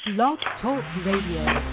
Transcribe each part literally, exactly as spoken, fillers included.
Blog Talk Radio.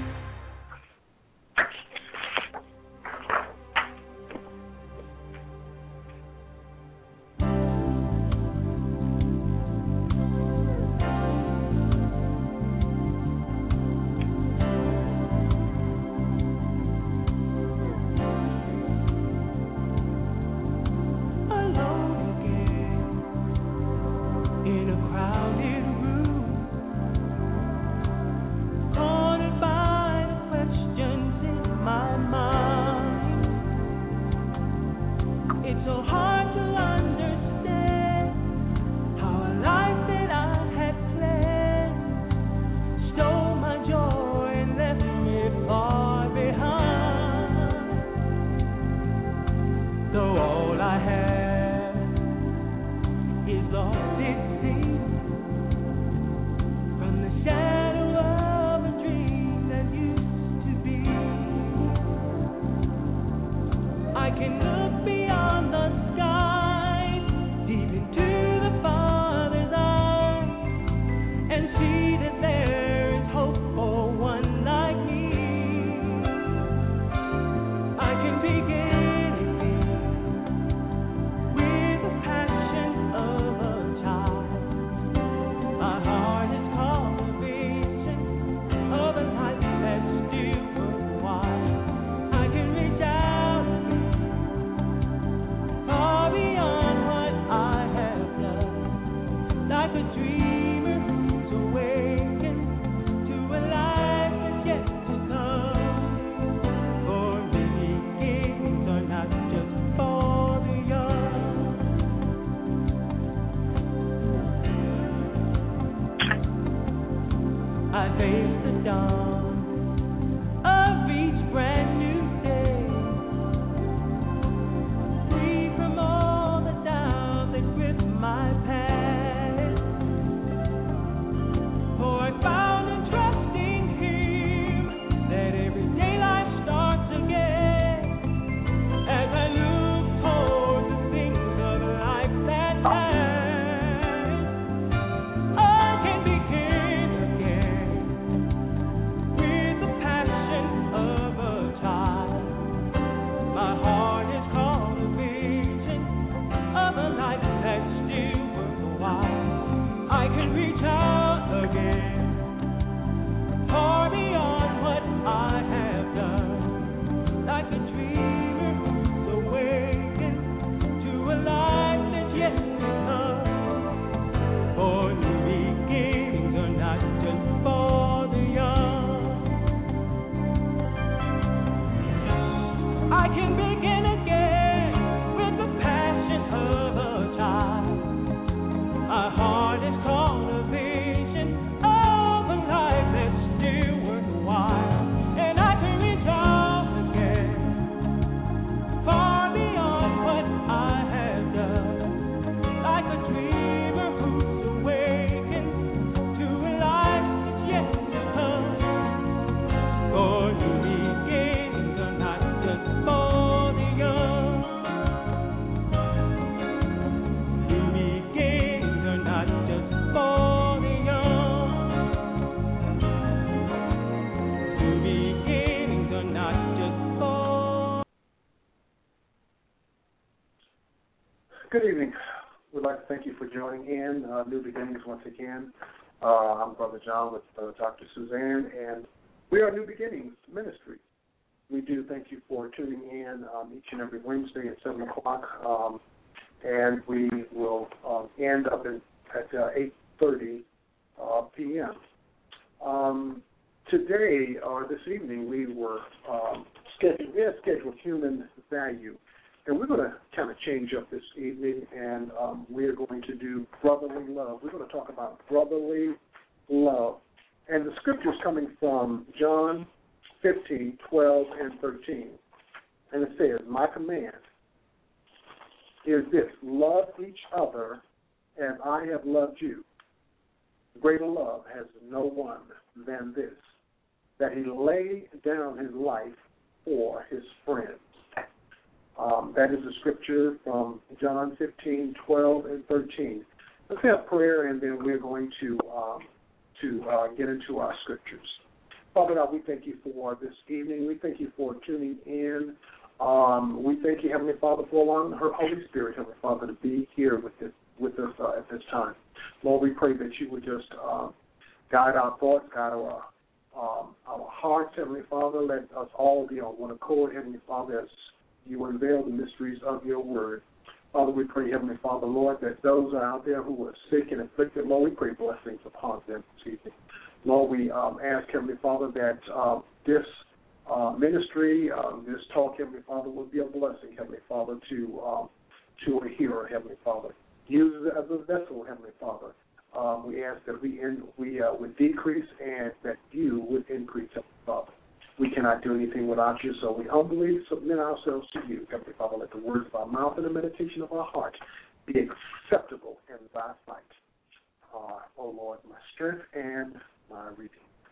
Good evening. We'd like to thank you for joining in uh, New Beginnings once again. Uh, I'm Brother John with uh, Doctor Suzanne, and we are New Beginnings Ministry. We do thank you for tuning in um, each and every Wednesday at seven o'clock, um, and we will um, end up in, at uh, eight thirty uh, p.m. Um, today, or this evening, we were um, scheduled, we had scheduled human value. And we're going to kind of change up this evening, and um, we're going to do brotherly love. We're going to talk about brotherly love. And the scripture is coming from John fifteen, twelve, and thirteen. And it says, "My command is this, love each other as I have loved you. Greater love has no one than this, that he lay down his life for his friends." Um, that is a scripture from John fifteen, twelve, and thirteen. Let's have prayer, and then we're going to um, to uh, get into our scriptures. Father God, we thank you for this evening. We thank you for tuning in. Um, we thank you, Heavenly Father, for allowing her Holy Spirit, Heavenly Father, to be here with this, with us uh, at this time. Lord, we pray that you would just uh, guide our thoughts, guide our um, our hearts, Heavenly Father. Let us all be on one accord, Heavenly Father, as you unveil the mysteries of your word. Father, we pray, Heavenly Father, Lord, that those are out there who are sick and afflicted, Lord, we pray blessings upon them this evening. Lord, we um, ask, Heavenly Father, that uh, this uh, ministry, um, this talk, Heavenly Father, will be a blessing, Heavenly Father, to um, to a hearer, Heavenly Father. Use it as a vessel, Heavenly Father. Um, we ask that we in, we uh, would decrease and that you would increase, Heavenly Father. We cannot do anything without you, so we humbly submit ourselves to you, Heavenly Father. Let the words of our mouth and the meditation of our heart be acceptable in thy sight. Uh, oh, Lord, my strength and my redeemer.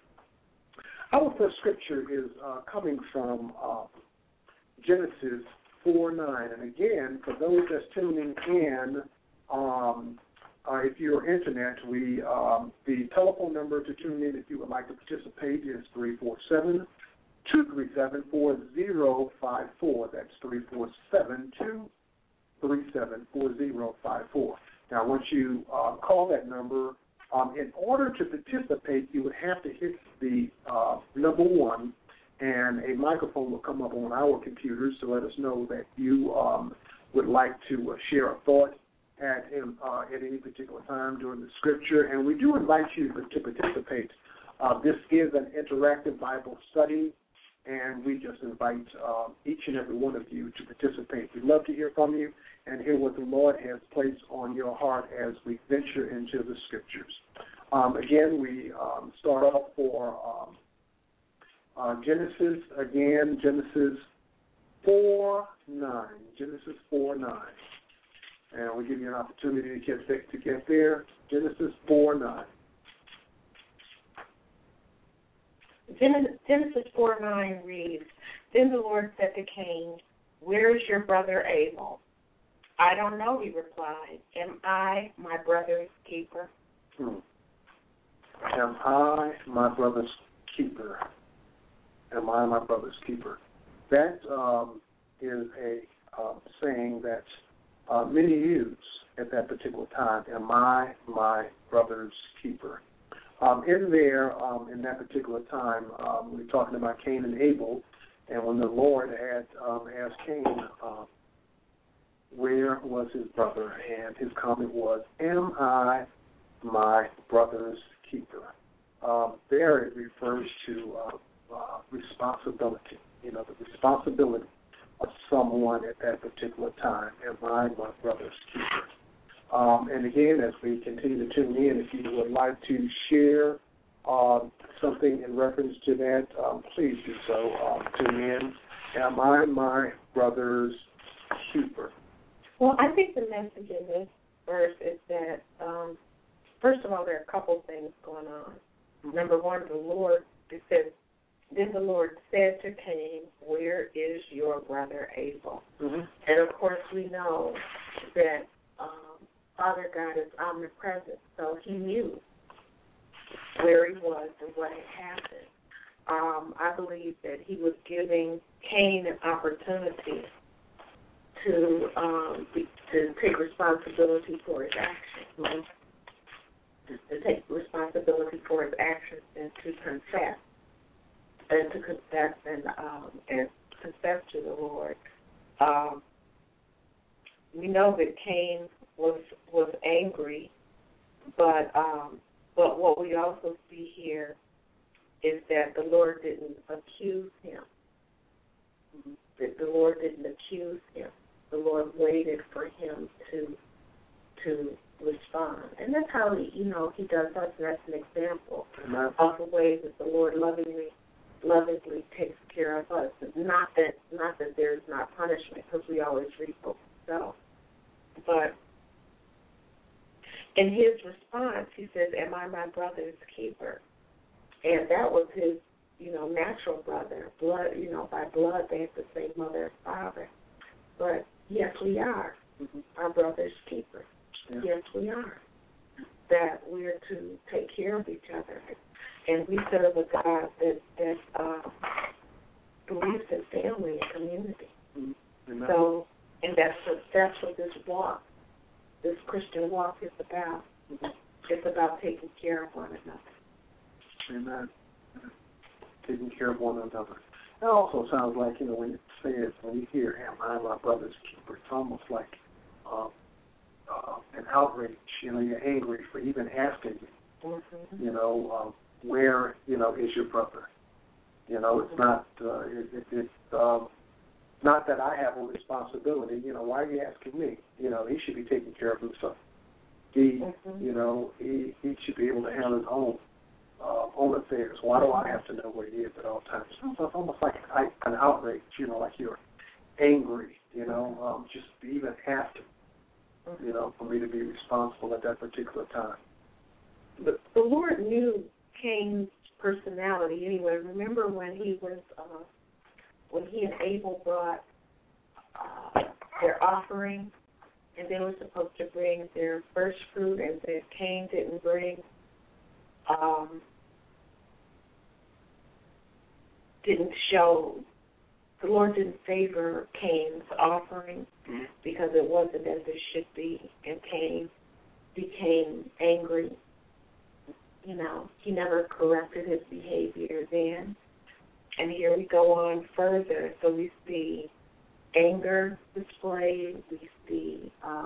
Our first scripture is uh, coming from uh, Genesis four nine. And again, for those that's tuning in, um, Uh, if you're internet, we um, the telephone number to tune in if you would like to participate is three four seven, two three seven, four zero five four. That's three four seven, two three seven, four zero five four. Now, once you uh, call that number, um, in order to participate, you would have to hit the uh, number one, and a microphone will come up on our computers to let us know that you um, would like to uh, share a thought at uh, at any particular time during the scripture, and we do invite you to participate. Uh, this is an interactive Bible study, and we just invite uh, each and every one of you to participate. We'd love to hear from you and hear what the Lord has placed on your heart as we venture into the scriptures. Um, again, we um, start off for um, uh, Genesis, again, Genesis four nine, Genesis four nine. And we'll give you an opportunity to get, to get there. Genesis four nine. Genesis four nine reads, Then the Lord said to Cain, Where is your brother Abel? I don't know, he replied. Am I my brother's keeper? Hmm. Am I my brother's keeper? Am I my brother's keeper? That um, is a uh, saying that Uh, many use at that particular time, am I my brother's keeper? Um, in there, um, in that particular time, um, we're talking about Cain and Abel, and when the Lord had um, asked Cain, uh, where was his brother, and his comment was, am I my brother's keeper? Um, there it refers to uh, uh, responsibility, you know, the responsibility of someone at that particular time. Am I my brother's keeper? Um, and again, as we continue to tune in, if you would like to share um, something in reference to that, um, please do so. Um, tune in. Am I my brother's keeper? Well, I think the message in this verse is that, um, first of all, there are a couple things going on. Mm-hmm. Number one, the Lord, it says, Then the Lord said to Cain, Where is your brother Abel? Mm-hmm. And, of course, we know that um, Father God is omnipresent, so he knew where he was and what had happened. Um, I believe that he was giving Cain an opportunity to um, be, to take responsibility for his actions, mm-hmm. to take responsibility for his actions and to confess. And to confess and um, and confess to the Lord. Um, we know that Cain was was angry, but um, but what we also see here is that the Lord didn't accuse him. That the Lord didn't accuse him. The Lord waited for him to to respond, and that's how he, you know, he does us. That's an example Amen. Of the ways that the Lord lovingly. lovingly takes care of us. Not that not that there's not punishment, because we always reap what we sow. But in his response, he says, Am I my brother's keeper? And that was his, you know, natural brother. Blood, you know, by blood they have the same mother and father. But yes, we are mm-hmm. our brother's keeper. Yeah. Yes, we are. that we're to take care of each other. And we serve a God that, that uh, believes in family and community. Mm-hmm. So, and that's what, that's what this walk, this Christian walk is about. Mm-hmm. It's about taking care of one another. Amen. Taking care of one another. It also sounds like, you know, when it says, when you hear, am I my brother's keeper, it's almost like um, uh, an outrage. You know, you're angry for even asking me, mm-hmm. you know, um, where, you know, is your brother? You know, it's not, uh, it, it, it's um, not that I have a responsibility. You know, why are you asking me? You know, he should be taking care of himself. He, mm-hmm. you know, he, he should be able to handle his own uh, own affairs. Why do I have to know where he is at all times? It's almost like an, an outrage, you know, like you're angry, you know, um, just to even have to, you know, for me to be responsible at that particular time. But the Lord knew Cain's personality anyway. Remember when he was, uh, when he and Abel brought uh, their offering, and they were supposed to bring their first fruit, and that Cain didn't bring, um, didn't show, the Lord didn't favor Cain's offering mm-hmm. because it wasn't as it should be, and Cain became angry. You know, he never corrected his behavior then. And here we go on further. So we see anger displayed, we see uh,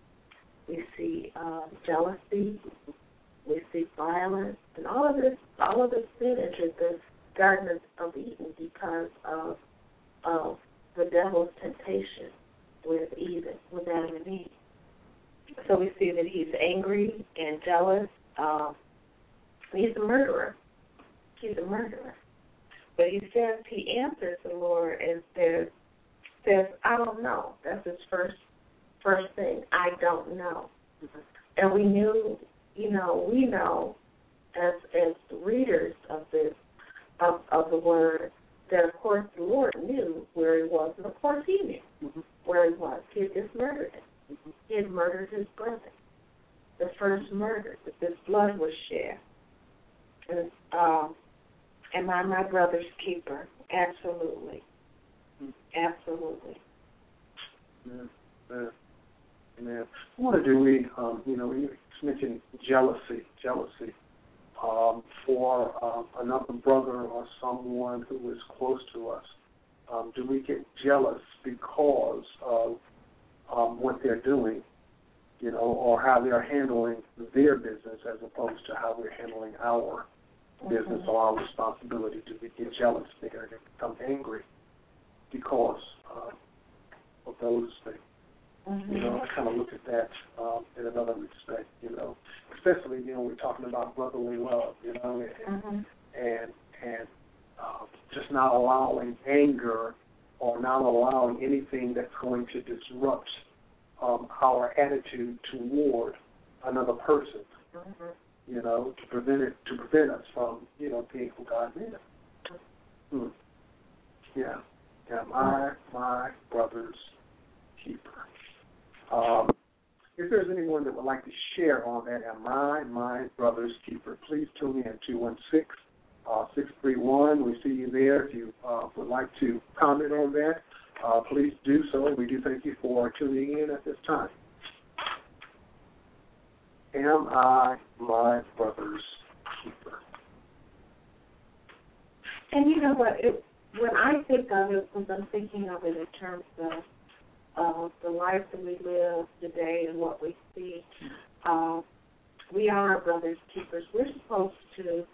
we see uh, jealousy, we see violence, and all of this, all of this sin entered the Garden of Eden because of of the devil's temptation with Eve, with Adam and Eve. So we see that he's angry and jealous. Um, he's a murderer. He's a murderer. But he says, he answers the Lord and says, says, I don't know. That's his first first thing. I don't know. Mm-hmm. And we knew, you know, we know as as readers of this, of, of the word, that of course the Lord knew where he was, and of course he knew mm-hmm. where he was. He had just murdered him. Mm-hmm. He had murdered his brother. The first murder, that this blood was shed. And um, am I my brother's keeper? Absolutely. Absolutely. Yeah, yeah, yeah. I wanted to read, um, you know, you mentioned jealousy, jealousy um, for um, another brother or someone who is close to us. Um, do we get jealous because of um, what they're doing, you know, or how they're handling their business as opposed to how we're handling our mm-hmm. business or our responsibility? Do we get jealous there and become angry because uh, of those things? Mm-hmm. You know, I kind of look at that um, in another respect, you know, especially, you know, we're talking about brotherly love, you know, and mm-hmm. and, and uh, just not allowing anger or not allowing anything that's going to disrupt um, our attitude toward another person, mm-hmm. you know, to prevent it, to prevent us from, you know, being who God made us. Hmm. Yeah. Am I my brother's keeper? Um, if there's anyone that would like to share on that, am I my brother's keeper? Please tune in, two one six, six three one. We see you there. If you uh, would like to comment on that, uh, please do so. We do thank you for tuning in at this time. Am I my brother's keeper? And you know what? It, when I think of it, because I'm thinking of it in terms of uh, the life that we live today and what we see, uh, we are our brother's keepers. We're supposed to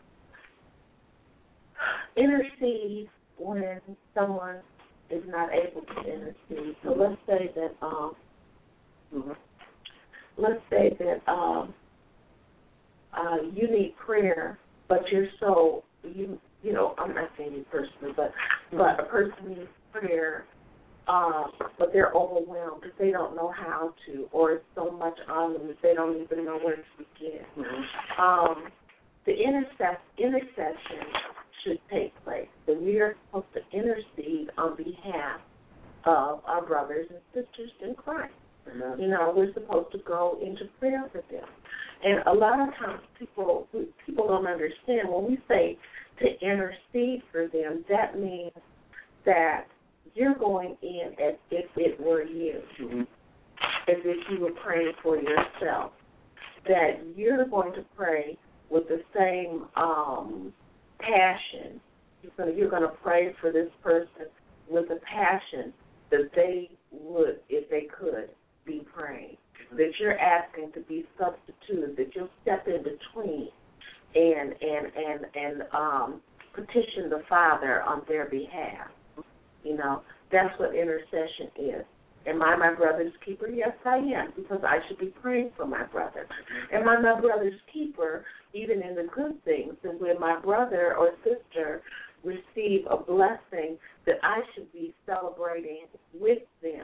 intercede when someone is not able to intercede. So let's say that um, mm-hmm. let's say that um, uh, you need prayer, but you're so you you know I'm not saying you personally, but but a person needs prayer, uh, but they're overwhelmed because they don't know how to, or it's so much on them that they don't even know where to begin. Mm-hmm. Um, the intercess- intercession should take place. So we are supposed to intercede on behalf of our brothers and sisters in Christ. Amen. You know, we're supposed to go into prayer for them. And a lot of times people people don't understand when we say to intercede for them, that means that you're going in as if it were you, mm-hmm. as if you were praying for yourself, that you're going to pray with the same um, passion. So you're going to pray for this person with a passion that they would, if they could, be praying. That you're asking to be substituted, that you'll step in between and and and and um, petition the Father on their behalf. You know, that's what intercession is. Am I my brother's keeper? Yes, I am, because I should be praying for my brother. Am I my brother's keeper, even in the good things? And when my brother or sister receive a blessing, that I should be celebrating with them,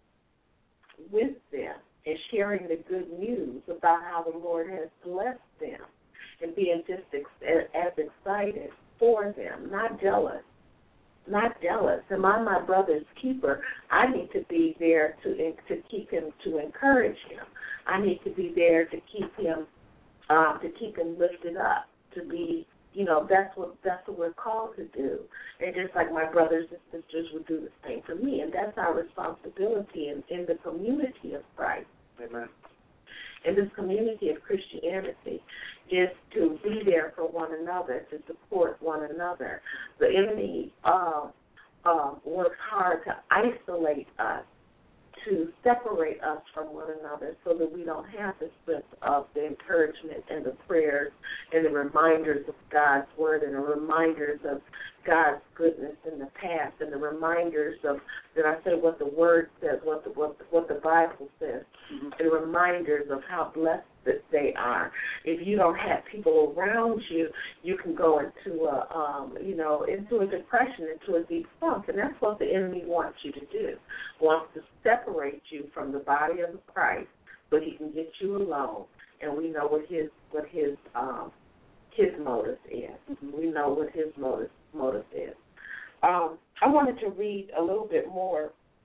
with them, and sharing the good news about how the Lord has blessed them, and being just ex- as excited for them, not jealous. Not jealous. Am I my brother's keeper? I need to be there to to keep him, to encourage him. I need to be there to keep him, uh, to keep him lifted up. To be, you know, that's what that's what we're called to do. And just like my brothers and sisters would do the same for me, and that's our responsibility in, in the community of Christ. Amen. In this community of Christianity, is to be there for one another, to support one another. The enemy uh, uh, works hard to isolate us, to separate us from one another so that we don't have the sense of the encouragement and the prayers and the reminders of God's word and the reminders of God's goodness in the past and the reminders of, that I said, what the word says, what the, what, what the Bible says, mm-hmm. and reminders of how blessed that they are. If you don't have people around you, you can go into a, um, you know, into a depression, into a deep funk, and that's what the enemy wants you to do. Wants to separate you from the body of Christ, so he can get you alone. And we know what his what his um, his motive is. Mm-hmm. We know what his motive motive is. Um, I wanted to read a little bit more.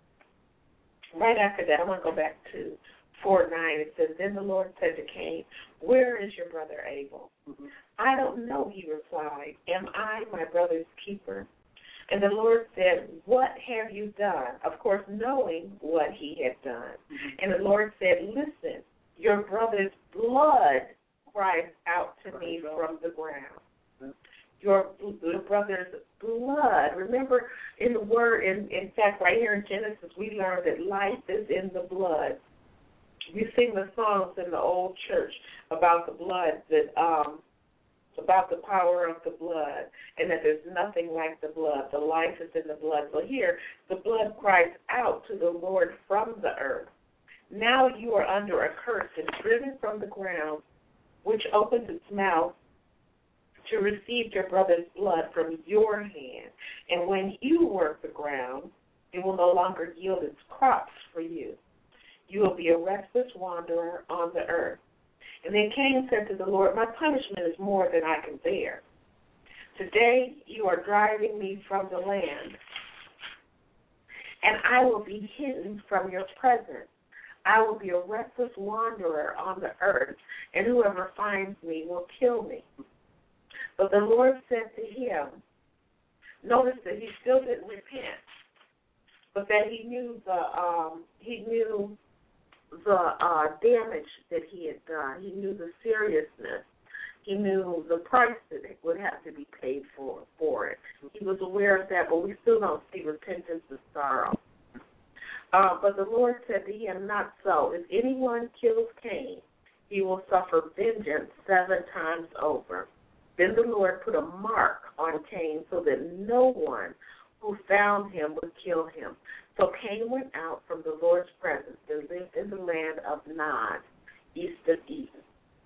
Right after that, I want to go back to four nine. It says, "Then the Lord said to Cain, 'Where is your brother Abel?' Mm-hmm. 'I don't know,' he replied. 'Am I my brother's keeper?' And the Lord said, 'What have you done?' Of course, knowing what he had done. Mm-hmm. And the Lord said, 'Listen, your brother's blood cries out to me from the ground.'" Mm-hmm. Your, your brother's blood. Remember, in the word, in, in fact, right here in Genesis, we learned that life is in the blood. You sing the songs in the old church about the blood, that um, about the power of the blood, and that there's nothing like the blood. The life is in the blood. So here, the blood cries out to the Lord from the earth. Now you are under a curse and driven from the ground, which opens its mouth to receive your brother's blood from your hand. And when you work the ground, it will no longer yield its crops for you. You will be a restless wanderer on the earth. And then Cain said to the Lord, 'My punishment is more than I can bear. Today you are driving me from the land, and I will be hidden from your presence. I will be a restless wanderer on the earth, and whoever finds me will kill me.' But the Lord said to him," notice that he still didn't repent, but that he knew the um, he knew the uh, damage that he had done. He knew the seriousness. He knew the price that it would have to be paid for for it. He was aware of that, but we still don't see repentance or sorrow. Uh, but the Lord said to him, "Not so. If anyone kills Cain, he will suffer vengeance seven times over." Then the Lord put a mark on Cain so that no one who found him would kill him. So Cain went out from the Lord's presence and lived in the land of Nod, east of Eden.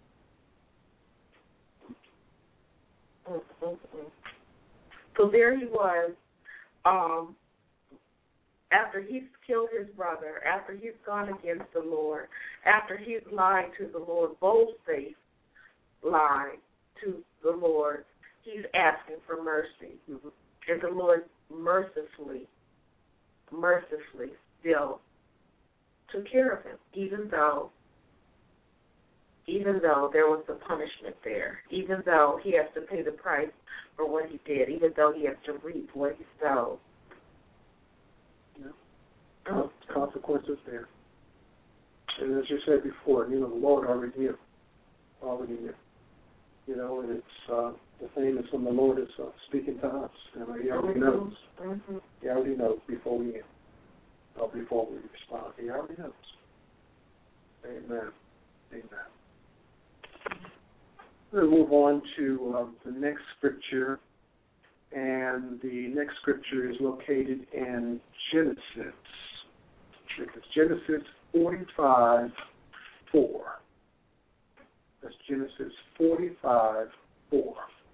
Mm-hmm. So there he was, um, after he's killed his brother, after he's gone against the Lord, after he's lied to the Lord, bold-faced lied to the Lord, he's asking for mercy. Mm-hmm. And the Lord mercifully, mercifully still took care of him, even though, even though there was a punishment there, even though he has to pay the price for what he did, even though he has to reap what he sowed. Yeah. Oh. Consequences there. And as you said before, you know, the Lord already knew. Already knew. You know, and it's uh, the thing is when the Lord is uh, speaking to us, you know, He already knows. Mm-hmm. He already knows before we or before we respond. He already knows. Amen. Amen. We'll move on to um, the next scripture, and the next scripture is located in Genesis. It's Genesis forty-five four. That's Genesis forty-five four.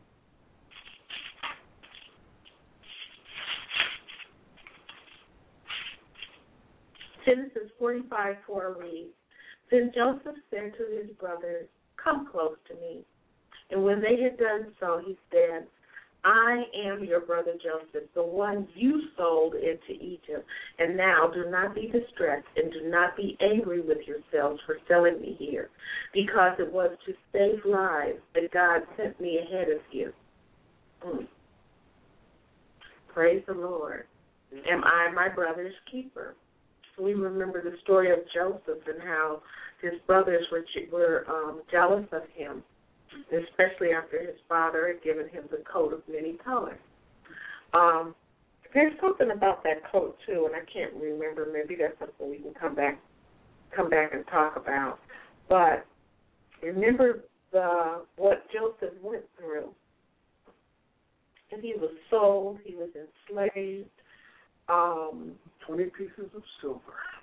Genesis forty-five four reads, Then Joseph said to his brothers, Come close to me. And when they had done so, he said, I am your brother Joseph, the one you sold into Egypt. And now do not be distressed and do not be angry with yourselves for selling me here, because it was to save lives that God sent me ahead of you. Mm. Praise the Lord. Am I my brother's keeper? We remember the story of Joseph and how his brothers were were um, jealous of him, especially after his father had given him the coat of many colors. Um, there's something about that coat too, and I can't remember. Maybe that's something we can come back, come back and talk about. But remember the what Joseph went through, and he was sold, he was enslaved. Um, Twenty pieces of silver.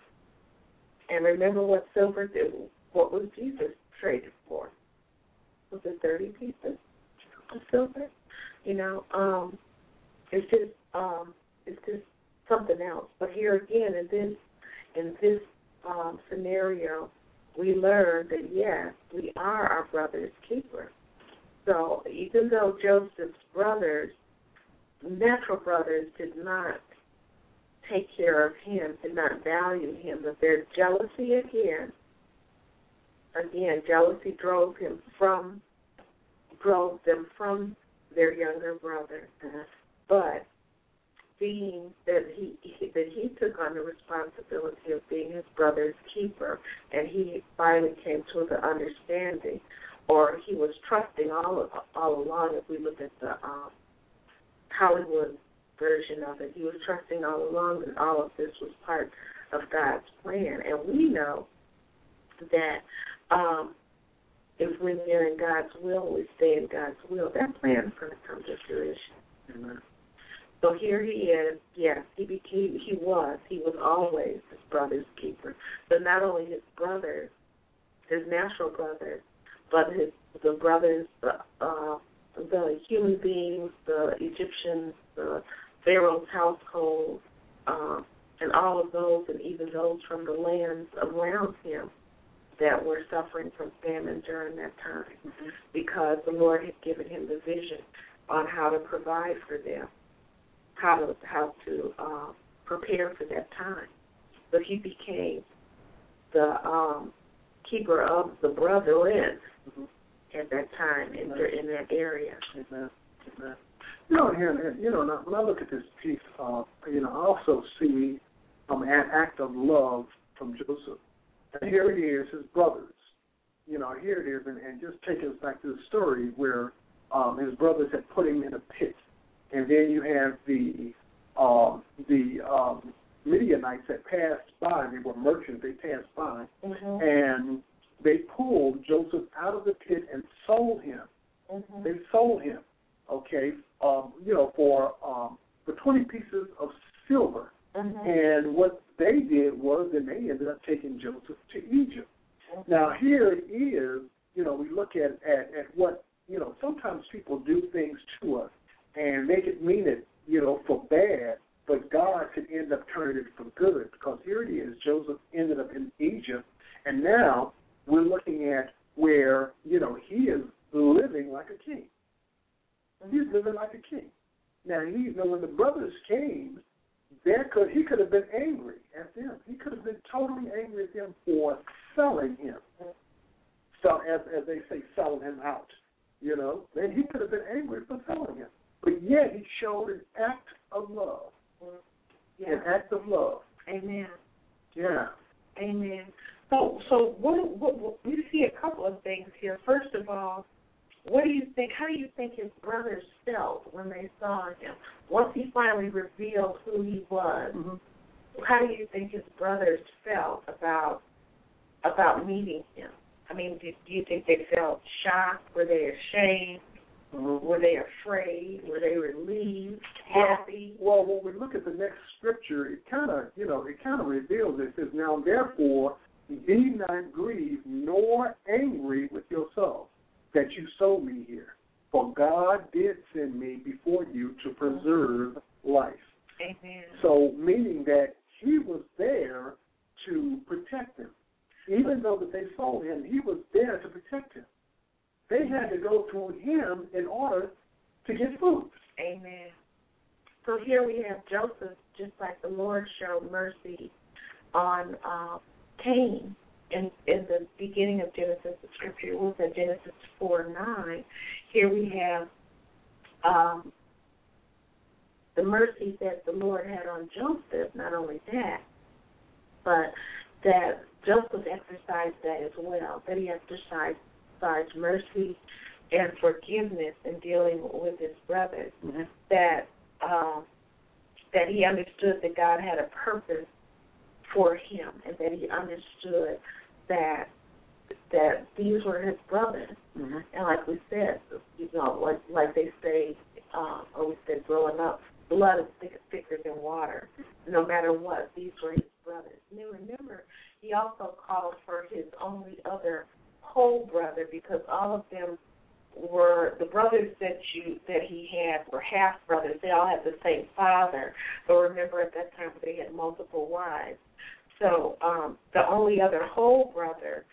And remember what silver did. What was Jesus traded for? Was it thirty pieces of silver? You know, um, it's just um, it's just something else. But here again, in this in this um, scenario, we learn that yes, we are our brother's keeper. So even though Joseph's brothers, natural brothers, did not take care of him, did not value him, but their jealousy again, again, jealousy drove him from, drove them from their younger brother. But being that he that he took on the responsibility of being his brother's keeper, and he finally came to the understanding, or he was trusting all all along. If we look at the um, Hollywood version of it, he was trusting all along that all of this was part of God's plan. And we know that um, if we're in God's will, we stay in God's will, that plan is going to come to fruition. Amen. So here he is. Yes, he became. He was. He was always his brother's keeper. But not only his brothers, his natural brothers, but his the brothers, the uh, the human beings, the Egyptians, the Pharaoh's household, um, and all of those, and even those from the lands around him that were suffering from famine during that time, mm-hmm. because the Lord had given him the vision on how to provide for them, how to how to uh, prepare for that time. But he became the um, keeper of the brethren mm-hmm. at that time in, the, in that area. Amen. Amen. You know, here, you know, when I look at this piece, uh, you know, I also see um, an act of love from Joseph. And here it is, his brothers. You know, here it is, and, and just taking us back to the story where um, his brothers had put him in a pit, and then you have the um, the um, Midianites that passed by. They were merchants. They passed by, mm-hmm. and they pulled Joseph out of the pit and sold him. Mm-hmm. They sold him. Okay, um, you know, for um, for twenty pieces of silver. Mm-hmm. And what they did was, then they ended up taking Joseph to Egypt. Mm-hmm. Now, here it is, you know, we look at, at, at what, you know, sometimes people do things to us and make it mean it, you know, for bad, but God could end up turning it for good, because here it is, Joseph ended up in Egypt, and now we're looking at where, you know, he is living like a king. He's living like a king. Now, he, you know, when the brothers came there could he could have been angry at them. He could have been totally angry at them for selling him. So as as they say, selling him out. You know, and he could have been angry for selling him. But yet he showed an act of love. Yeah. An act of love. Amen. Yeah. Amen. So, so what, what, what? We see a couple of things here. First of all, what do you think? How do you think his brothers felt when they saw him? Once he finally revealed who he was, mm-hmm. how do you think his brothers felt about about meeting him? I mean, do, do you think they felt shocked? Were they ashamed? Mm-hmm. Were they afraid? Were they relieved? Happy? Well, well, when we look at the next scripture, it kind of, you know, it kind of reveals it. It says, "Now therefore, be not grieved nor angry with yourself that you sold me here, for God did send me before you to preserve life." Amen. So, meaning that he was there to protect them. Even though that they sold him, he was there to protect him. They had to go through him in order to get food. Amen. So here we have Joseph, just like the Lord showed mercy on uh, Cain in, in the beginning of Genesis. The scripture was in Genesis four nine. Here we have um, the mercy that the Lord had on Joseph. Not only that, but that Joseph exercised that as well, that he exercised mercy and forgiveness in dealing with his brothers, mm-hmm. that um, that he understood that God had a purpose for him, and that he understood that that these were his brothers. Mm-hmm. And like we said, you know, like like they say, um, or we said growing up, blood is thick, thicker than water. No matter what, these were his brothers. And then remember, he also called for his only other whole brother, because all of them were the brothers that you that he had were half brothers. They all had the same father, but remember at that time they had multiple wives. So um, the only other whole brother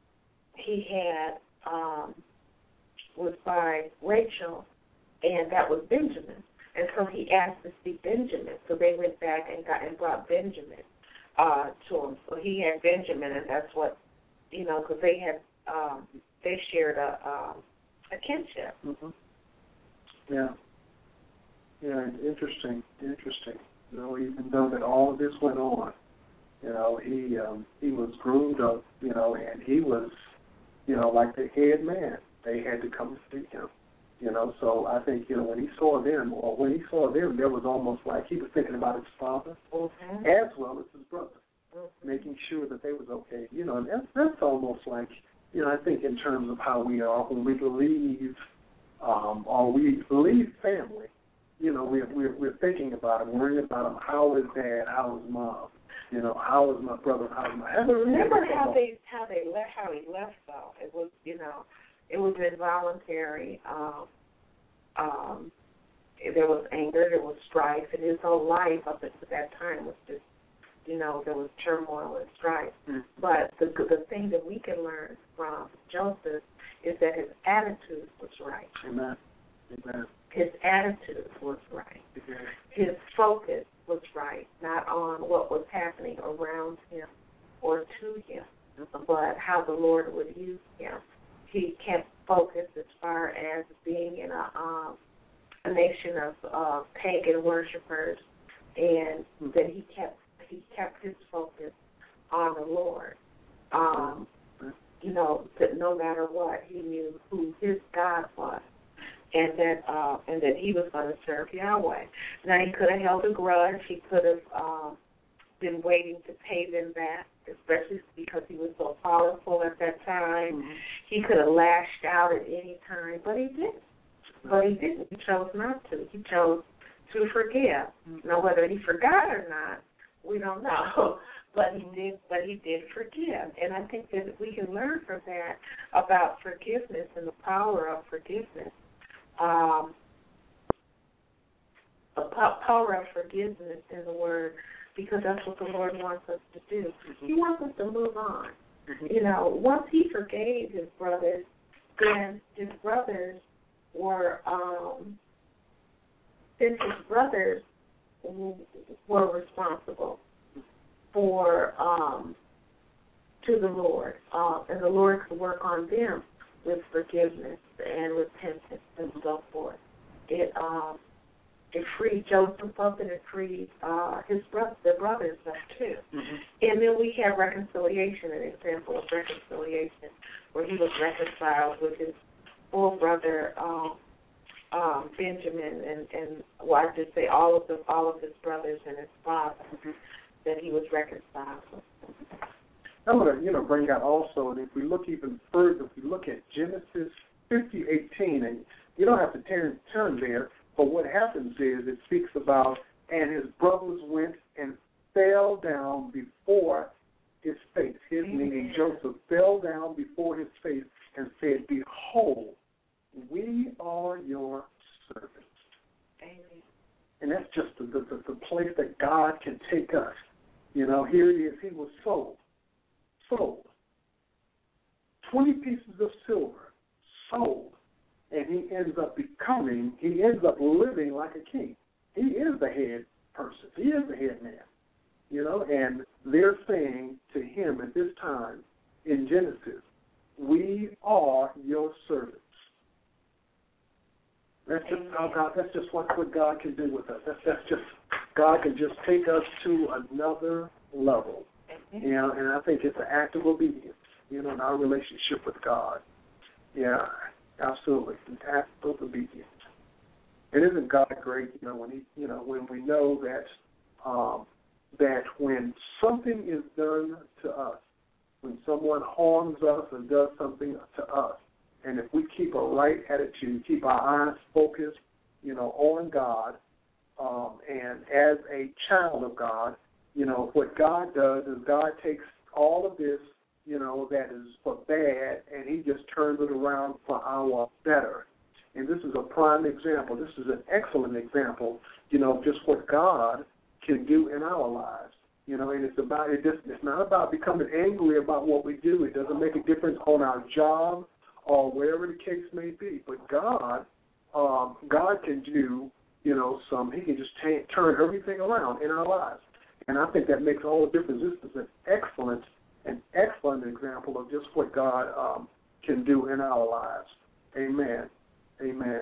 he had um, was by Rachel, and that was Benjamin. And so he asked to see Benjamin. So they went back and got and brought Benjamin uh, to him. So he had Benjamin, and that's what you know, because they had. Um, they shared a um, a kinship. Mm-hmm. Yeah, yeah, interesting, interesting. You know, even though that all of this went on, you know, he um, he was groomed up, you know, and he was, you know, like the head man. They had to come see him, you know. So I think, you know, when he saw them, or when he saw them, there was almost like he was thinking about his father mm-hmm. as well as his brother, mm-hmm. making sure that they was okay. You know, and that's, that's almost like. You know, I think in terms of how we are when we believe, um, or we believe family, you know, we're, we're, we're thinking about them, worrying about them. How is dad? How is mom? You know, how is my brother? How is my... Remember how they how they left how he left though. It was you know, it was involuntary. Um, um, there was anger, there was strife, and his whole life up until that time was just. You know, there was turmoil and strife. Mm-hmm. But the the thing that we can learn from Joseph is that his attitude was right. Amen. Amen. His attitude was right. Amen. His focus was right, not on what was happening around him or to him, mm-hmm. but how the Lord would use him. He kept focused as far as being in a um, a nation of uh, pagan worshipers, and mm-hmm. then he kept He kept his focus on the Lord. Um, you know, that no matter what, he knew who his God was, and that uh, and that he was going to serve Yahweh. Now, he could have held a grudge. He could have um, been waiting to pay them back, especially because he was so powerful at that time. Mm-hmm. He could have lashed out at any time, but he didn't. But he didn't. He chose not to. He chose to forgive. Mm-hmm. Now, whether he forgot or not, we don't know, but he did. But he did forgive, and I think that we can learn from that about forgiveness and the power of forgiveness. Um, the po- power of forgiveness in the Word, because that's what the Lord wants us to do. Mm-hmm. He wants us to move on. Mm-hmm. You know, once he forgave his brothers, then his brothers were. Um, then his brothers were responsible for um, to the Lord, uh, and the Lord could work on them with forgiveness and repentance and so forth. It um, it freed Joseph up, and it freed uh, his brother, the brothers up too. Mm-hmm. And then we have reconciliation, an example of reconciliation, where he was reconciled with his full brother um, um, Benjamin, and, and well, I should say all of the all of his brothers and his father, mm-hmm. that he was reconciled with. I'm going to, you know, bring out also, and if we look even further, if we look at Genesis fifty eighteen, and you don't have to turn, turn there, but what happens is it speaks about, and his brothers went and fell down before his face. His meaning Joseph fell down before his face and said, "Behold, we are your servants." Amen. And that's just the, the, the place that God can take us. You know, here he is. He was sold. Sold. twenty pieces of silver. Sold. And he ends up becoming, he ends up living like a king. He is the head person. He is the head man. You know, and they're saying to him at this time in Genesis, "We are your servants." That's just how God, that's just what, what God can do with us. That's, that's just, God can just take us to another level. You know, and I think it's an act of obedience, you know, in our relationship with God. Yeah, absolutely. An act of obedience. And isn't God great, you know, when he, you know, when we know that um, that when something is done to us, when someone harms us or does something to us, and if we keep a right attitude, keep our eyes focused, you know, on God, um, and as a child of God, you know, what God does is God takes all of this, you know, that is for bad, and he just turns it around for our better. And this is a prime example. This is an excellent example, you know, of just what God can do in our lives. You know, and it's about it just it's not about becoming angry about what we do. It doesn't make a difference on our job or wherever the case may be. But God, um, God can do, you know, some. He can just t- turn everything around in our lives. And I think that makes all the difference. This is an excellent, an excellent example of just what God um, can do in our lives. Amen. Amen.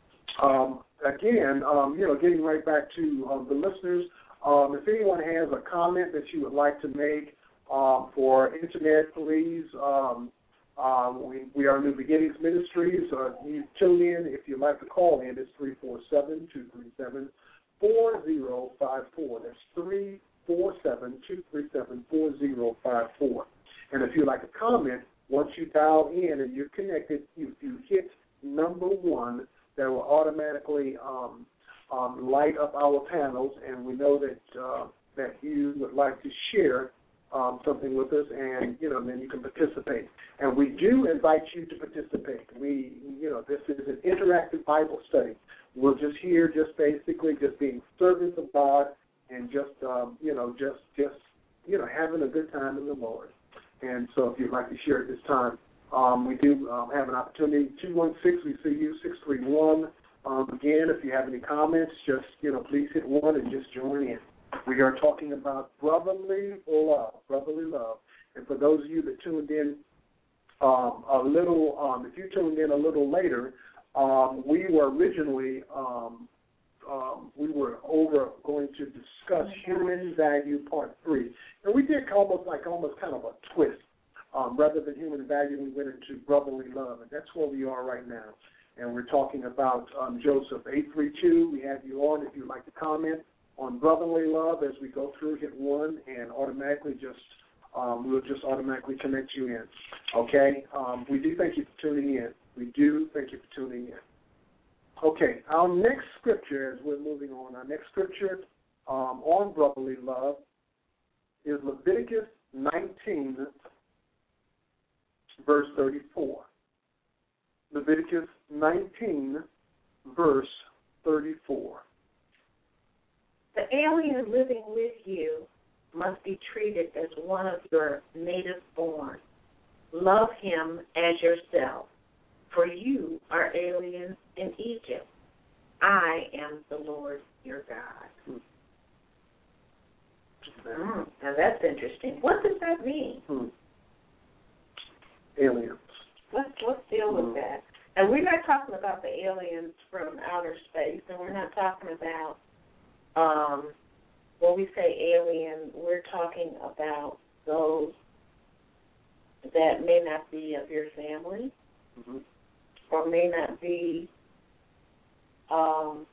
Um, again, um, you know, getting right back to um, the listeners, um, if anyone has a comment that you would like to make um, for Internet, please, um, um, we, we are New Beginnings Ministries. Uh, you tune in. If you'd like to call in, it's three four seven, two three seven, four zero five four. That's three four seven, two three seven, four zero five four. And if you'd like to comment, once you dial in and you're connected, you, you hit number one, that will automatically um, um, light up our panels, and we know that uh, that you would like to share um, something with us, and you know, then you can participate. And we do invite you to participate. We, you know, this is an interactive Bible study. We're just here, just basically, just being servants of God, and just, um, you know, just, just, you know, having a good time in the Lord. And so, if you'd like to share at this time, um, we do um, have an opportunity. two one six, we see you, six three one. Um, again, if you have any comments, just, you know, please hit one and just join in. We are talking about brotherly love, brotherly love. And for those of you that tuned in um, a little, um, if you tuned in a little later, um, we were originally, um, um, we were over going to discuss Human Value Part three. And we did almost like almost kind of a twist. Um, rather than human value, we went into brotherly love, and that's where we are right now. And we're talking about um, Joseph. eight three two, we have you on if you'd like to comment on brotherly love. As we go through, hit one, and automatically just, um, we'll just automatically connect you in. Okay? Um, we do thank you for tuning in. We do thank you for tuning in. Okay, our next scripture, as we're moving on, our next scripture um, on brotherly love is Leviticus nineteen, verse thirty-four. Leviticus nineteen, verse thirty-four. The alien living with you must be treated as one of your native born. Love him as yourself, for you are aliens in Egypt. I am the Lord your God. Mm, now that's interesting. What does that mean? Hmm. Aliens. Let's let's deal with that. And we're not talking about the aliens from outer space, and we're not talking about um, when we say alien, we're talking about those that may not be of your family, mm-hmm. or may not be, um,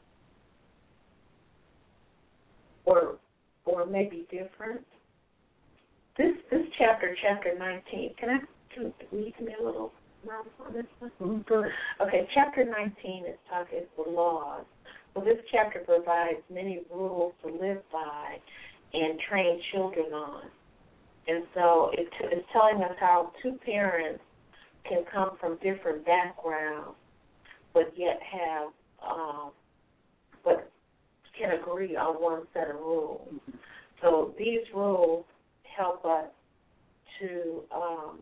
or or may be different. This this chapter, chapter nineteen. Can I can you read me a little? On this one? Mm-hmm. Okay, chapter nineteen is talking the laws. So this chapter provides many rules to live by and train children on. And so it t- it's telling us how two parents can come from different backgrounds, but yet have, um, but can agree on one set of rules. Mm-hmm. So these rules help us to um,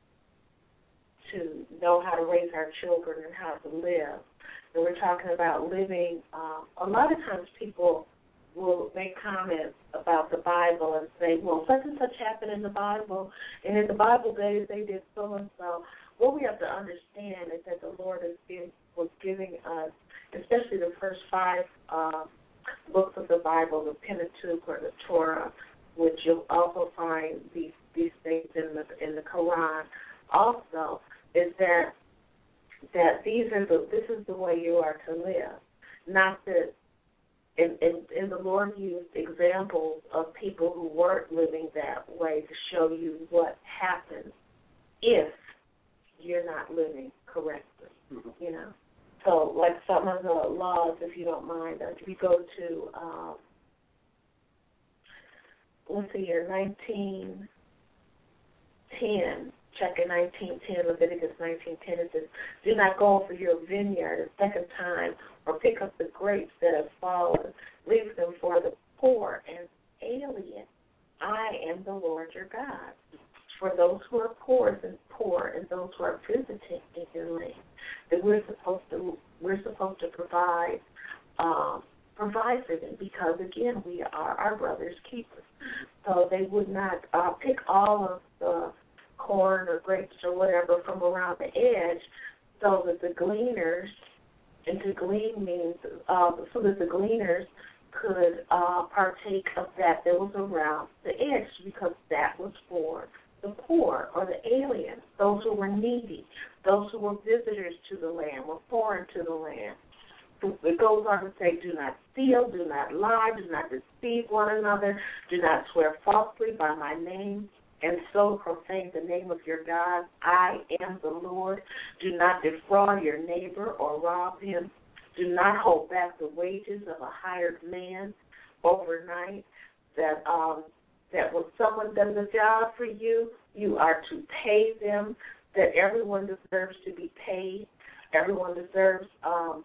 to know how to raise our children and how to live. And we're talking about living. Um, a lot of times people will make comments about the Bible and say, well, such and such happened in the Bible, and in the Bible days they did so and so. What we have to understand is that the Lord is give, was giving us, especially the first five uh, books of the Bible, the Pentateuch or the Torah, which you'll also find these these things in the in the Quran also, is that that these are the this is the way you are to live. Not that and, and, and the Lord used examples of people who weren't living that way to show you what happens if you're not living correctly. Mm-hmm. You know. So like some of the laws, if you don't mind, if you go to um, let's see here, nineteen ten. Chapter nineteen ten, Leviticus nineteen ten, it says, do not go over your vineyard a second time or pick up the grapes that have fallen. Leave them for the poor and alien. I am the Lord your God. For those who are poor and poor and those who are visiting in your land, that we're supposed to we're supposed to provide um, provide for them, because again we are our brother's keepers. So they would not uh, pick all of the corn or grapes or whatever from around the edge, so that the gleaners, and to glean means uh, so that the gleaners could uh, partake of that that was around the edge, because that was for the poor or the aliens, those who were needy, those who were visitors to the land, were foreign to the land. It goes on to say, do not steal, do not lie, do not deceive one another, do not swear falsely by my name, and so profane the name of your God. I am the Lord. Do not defraud your neighbor or rob him. Do not hold back the wages of a hired man overnight. That um, that when someone does a job for you, you are to pay them. That everyone deserves to be paid. Everyone deserves um,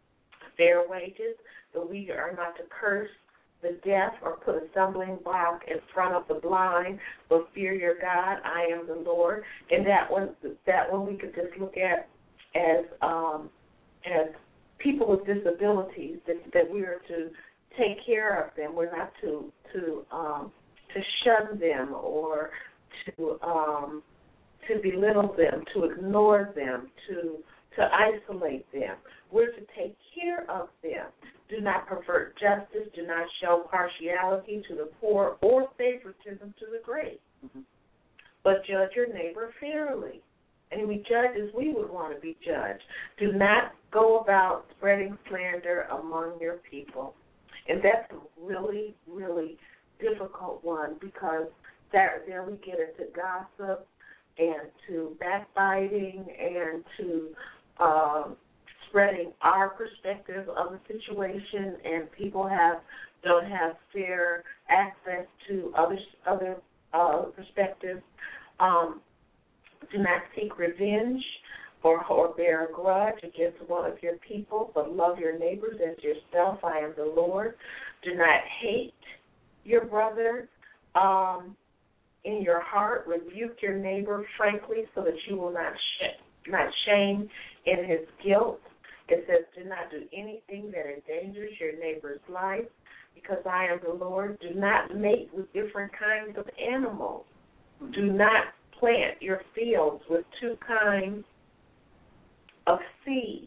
fair wages. That we are not to curse the deaf or put a stumbling block in front of the blind, but fear your God. I am the Lord. And that one, that one we could just look at as um, as people with disabilities, that, that we are to take care of them. We're not to to um, to shun them or to um, to belittle them, to ignore them, to to isolate them. We're to take care of them. Do not pervert justice. Do not show partiality to the poor or favoritism to the great. Mm-hmm. But judge your neighbor fairly. And we judge as we would want to be judged. Do not go about spreading slander among your people. And that's a really, really difficult one, because there, there we get into gossip and to backbiting and to um, spreading our perspective of the situation, and people have don't have fair access to other other uh, perspectives. Um, do not seek revenge or, or bear a grudge against one of your people, but love your neighbors as yourself. I am the Lord. Do not hate your brother um, in your heart. Rebuke your neighbor frankly, so that you will not sh- not shame in his guilt. It says, do not do anything that endangers your neighbor's life. because I am the Lord. Do not mate with different kinds of animals. Do not plant your fields with two kinds of seed.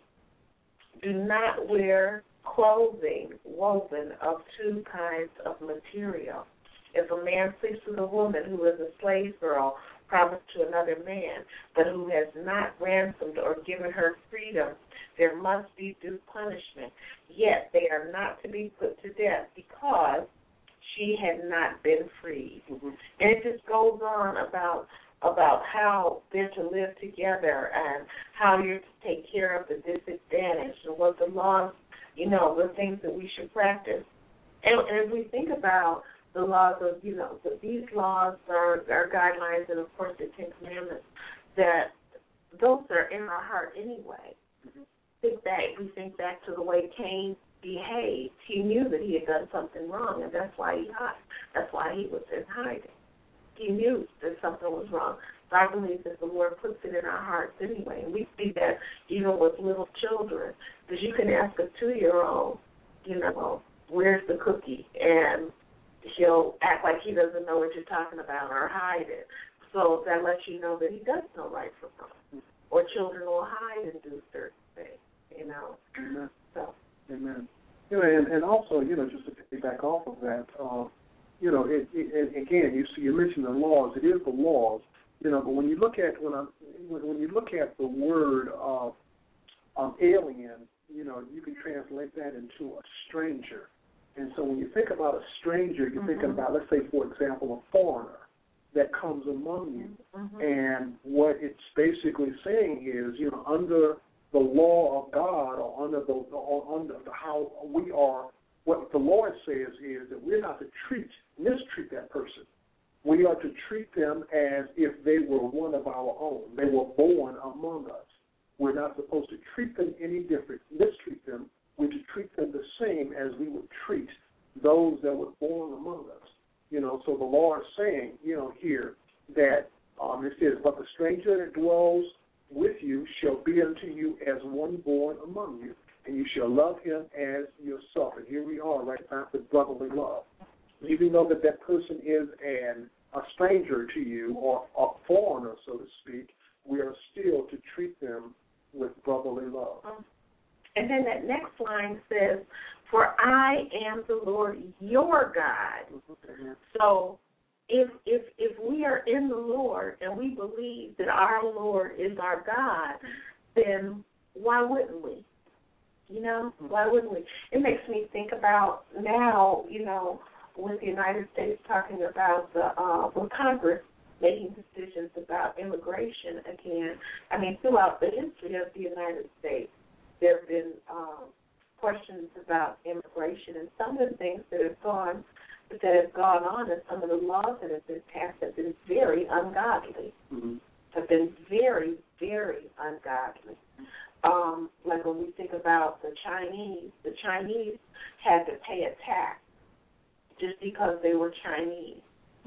Do not wear clothing woven of two kinds of material. If a man sleeps with a woman who is a slave girl promised to another man, but who has not ransomed or given her freedom, there must be due punishment. Yet they are not to be put to death because she had not been freed. Mm-hmm. And it just goes on about about how they're to live together and how you're to take care of the disadvantaged and what the laws, you know, the things that we should practice. And, and if we think about the laws of, you know, the, these laws are, are guidelines and, of course, the Ten Commandments, that those are in our heart anyway. Mm-hmm. Think back, we think back to the way Cain behaved. He knew that he had done something wrong, and that's why he hid. That's why he was in hiding. He knew that something was wrong. So I believe that the Lord puts it in our hearts anyway. And we see that even with little children, because you can ask a two-year-old, you know, where's the cookie? And he'll act like he doesn't know what you're talking about or hide it. So that lets you know that he does know right from wrong. Or children will hide and do certain things, you know. Amen. So. Amen. You know, and, and also, you know, just to piggyback off of that, uh, you know, it, it, again, you see, you mentioned the laws. It is the laws, you know. But when you look at when I when you look at the word uh, um, alien, you know, you can translate that into a stranger. And so when you think about a stranger, you're mm-hmm. thinking about, let's say, for example, a foreigner that comes among you. Mm-hmm. And what it's basically saying is, you know, under the law of God or under the or under the, how we are. What the Lord says is that we're not to treat, mistreat that person. We are to treat them as if they were one of our own. They were born among us. We're not supposed to treat them any different, mistreat them. We're to treat them the same as we would treat those that were born among us. You know, so the Lord is saying, you know, here that um, it says, but the stranger that dwells with you shall be unto you as one born among you, and you shall love him as yourself. And here we are, right now, with brotherly love. Even though that that person is an, a stranger to you or a foreigner, so to speak, we are still to treat them with brotherly love. And then that next line says, for I am the Lord your God. Mm-hmm. So if if if we are in the Lord and we believe that our Lord is our God, then why wouldn't we? You know, why wouldn't we? It makes me think about now, you know, with the United States talking about the uh, with Congress making decisions about immigration again. I mean, throughout the history of the United States, there have been um, questions about immigration, and some of the things that have gone that have gone on, and some of the laws that have been passed have been very ungodly. Mm-hmm. Have been very, very ungodly. Um, like when we think about the Chinese, the Chinese had to pay a tax just because they were Chinese,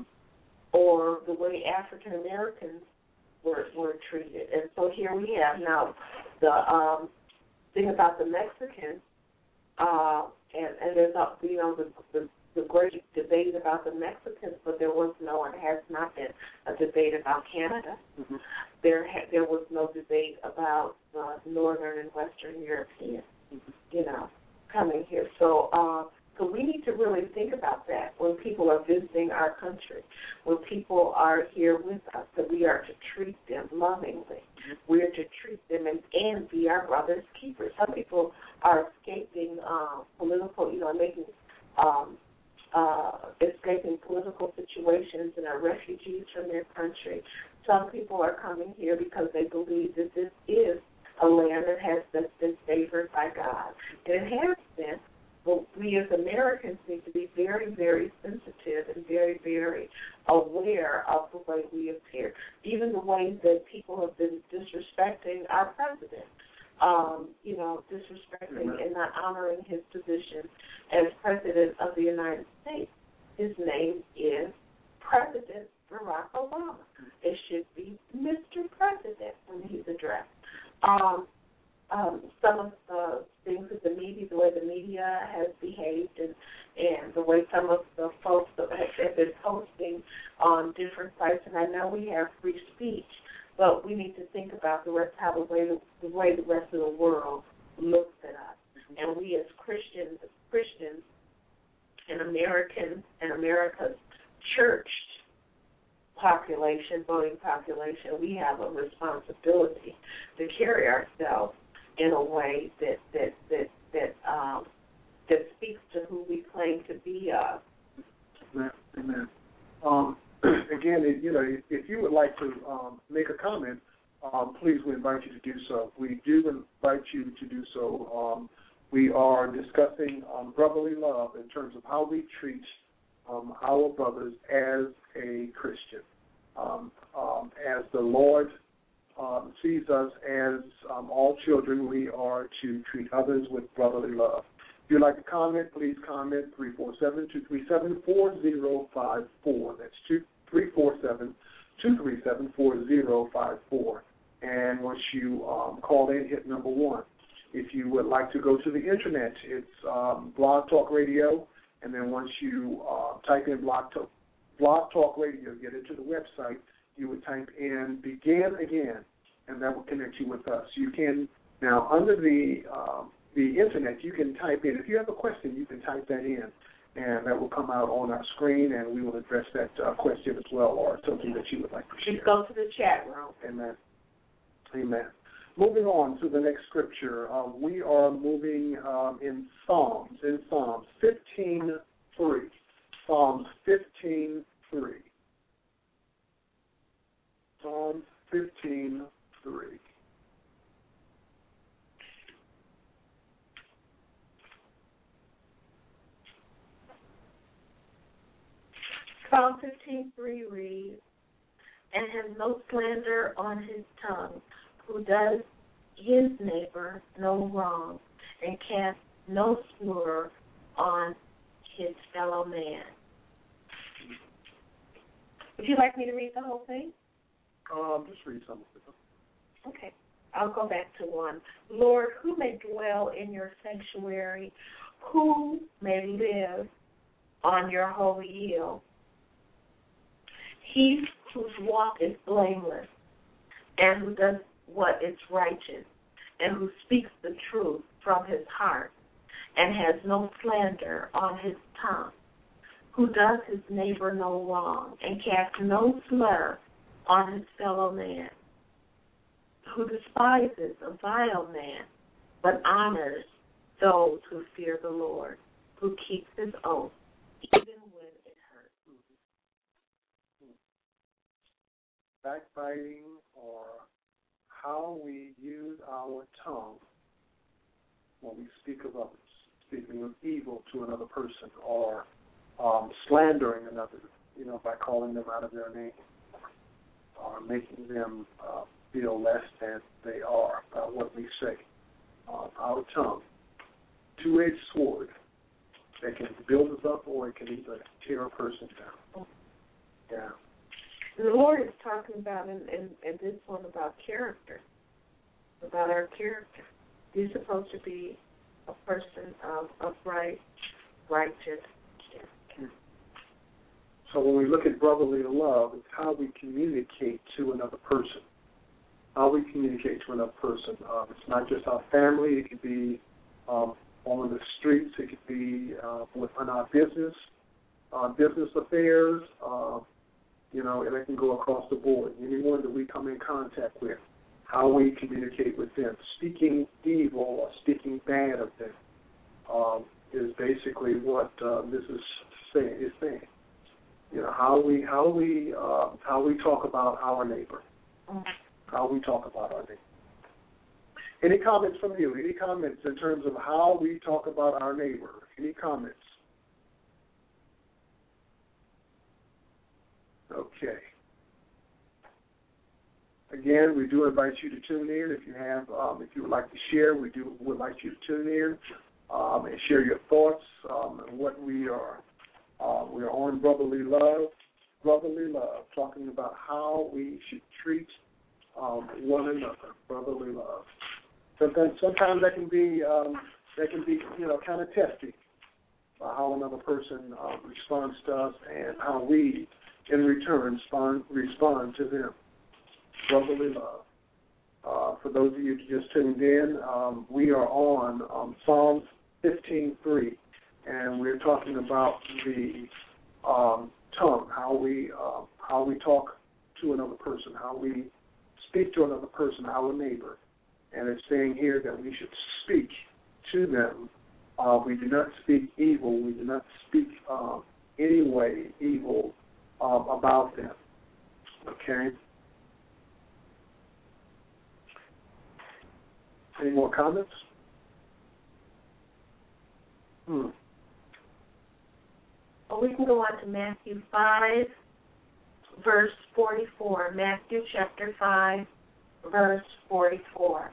or the way African Americans were were treated. And so here we have now the um, thing about the Mexicans, uh, and, and there's uh, you know the, the the great debate about the Mexicans, but there was no and has not been a debate about Canada. Mm-hmm. There ha- there was no debate about uh, Northern and Western Europeans, mm-hmm. you know, coming here. So uh, so we need to really think about that when people are visiting our country, when people are here with us, that we are to treat them lovingly. Mm-hmm. We are to treat them and, and be our brother's keepers. Some people are escaping uh, political, you know, making um, Uh, escaping political situations and are refugees from their country. Some people are coming here because they believe that this is a land that has been favored by God. And it has been, but we as Americans need to be very, very sensitive and very, very aware of the way we appear, even the ways that people have been disrespecting our president. Um, you know, disrespecting mm-hmm. and not honoring his position as President of the United States. His name is President Barack Obama. It should be Mister President when he's addressed. Um, um, some of the things that the media, the way the media has behaved, and and the way some of the folks that have been posting on different sites. And I know we have free speech, but we need to think about the rest, how the way the way the rest of the world looks at us. And we as Christians, Christians, and Americans, and America's church population, voting population, we have a responsibility to carry ourselves in a way that that that that um, that speaks to who we claim to be. Uh, Amen. Amen. Um, again, if, you know, if, if you would like to um, make a comment, um, please, we invite you to do so. We do invite you to do so. Um, we are discussing um, brotherly love in terms of how we treat um, our brothers as a Christian. Um, um, as the Lord um, sees us as um, all children, we are to treat others with brotherly love. If you'd like to comment, please comment three four seven, two three seven, four zero five four. That's three four seven, two three seven, four zero five four. And once you um, call in, hit number one. If you would like to go to the Internet, it's um, Blog Talk Radio. And then once you uh, type in Blog Talk, Blog Talk Radio, get into the website, you would type in Begin Again, and that will connect you with us. You can, now under the um, the Internet, you can type in, if you have a question, you can type that in, and that will come out on our screen, and we will address that uh, question as well, or something that you would like to share. Just go to the chat room. Amen. Amen. Moving on to the next scripture, uh, we are moving um, in Psalms, in Psalms fifteen three. Psalms fifteen three. Psalms fifteen three. Psalm fifteen three reads, and has no slander on his tongue, who does his neighbor no wrong, and casts no slur on his fellow man. Would you like me to read the whole thing? Um, just read some of it. Okay. I'll go back to one. Lord, who may dwell in your sanctuary? Who may live on your holy hill? He whose walk is blameless, and who does what is righteous, and who speaks the truth from his heart, and has no slander on his tongue, who does his neighbor no wrong, and casts no slur on his fellow man, who despises a vile man, but honors those who fear the Lord, who keeps his oath, even when it hurts. Backbiting, or how we use our tongue when we speak of others, speaking of evil to another person, or um, slandering another, you know, by calling them out of their name, or making them uh, feel less than they are by what we say. Uh, our tongue, two-edged sword that can build us up, or it can either tear a person down. Yeah. The Lord is talking about in, in, in this one about character, about our character. You're supposed to be a person of upright, righteous character. So when we look at brotherly love, it's how we communicate to another person. How we communicate to another person. Uh, it's not just our family. It could be um, on the streets. It could be uh, within our business, uh, business affairs. Uh, You know, and it can go across the board. Anyone that we come in contact with, how we communicate with them, speaking evil or speaking bad of them, um, is basically what uh, this is saying. Is saying, you know, how we how we uh, how we talk about our neighbor, how we talk about our neighbor. Any comments from you? Any comments in terms of how we talk about our neighbor? Any comments? Okay. Again, we do invite you to tune in. If you have, um, if you would like to share, we do would like you to tune in um, and share your thoughts um, on what we are. Uh, we are on brotherly love, brotherly love, talking about how we should treat um, one another, brotherly love. sometimes sometimes that can be um, that can be you know kind of testy, uh, how another person uh, responds to us and how we in return respond respond to them. Brotherly love. Uh, for those of you who just tuned in, um, we are on um, Psalms fifteen three, and we're talking about the um, tongue, how we uh, how we talk to another person, how we speak to another person, our neighbor. And it's saying here that we should speak to them. Uh, we do not speak evil. We do not speak uh, any way evil uh, about them. Okay? Any more comments? Hmm. Well, we can go on to Matthew five, verse forty-four. Matthew chapter five, verse forty-four.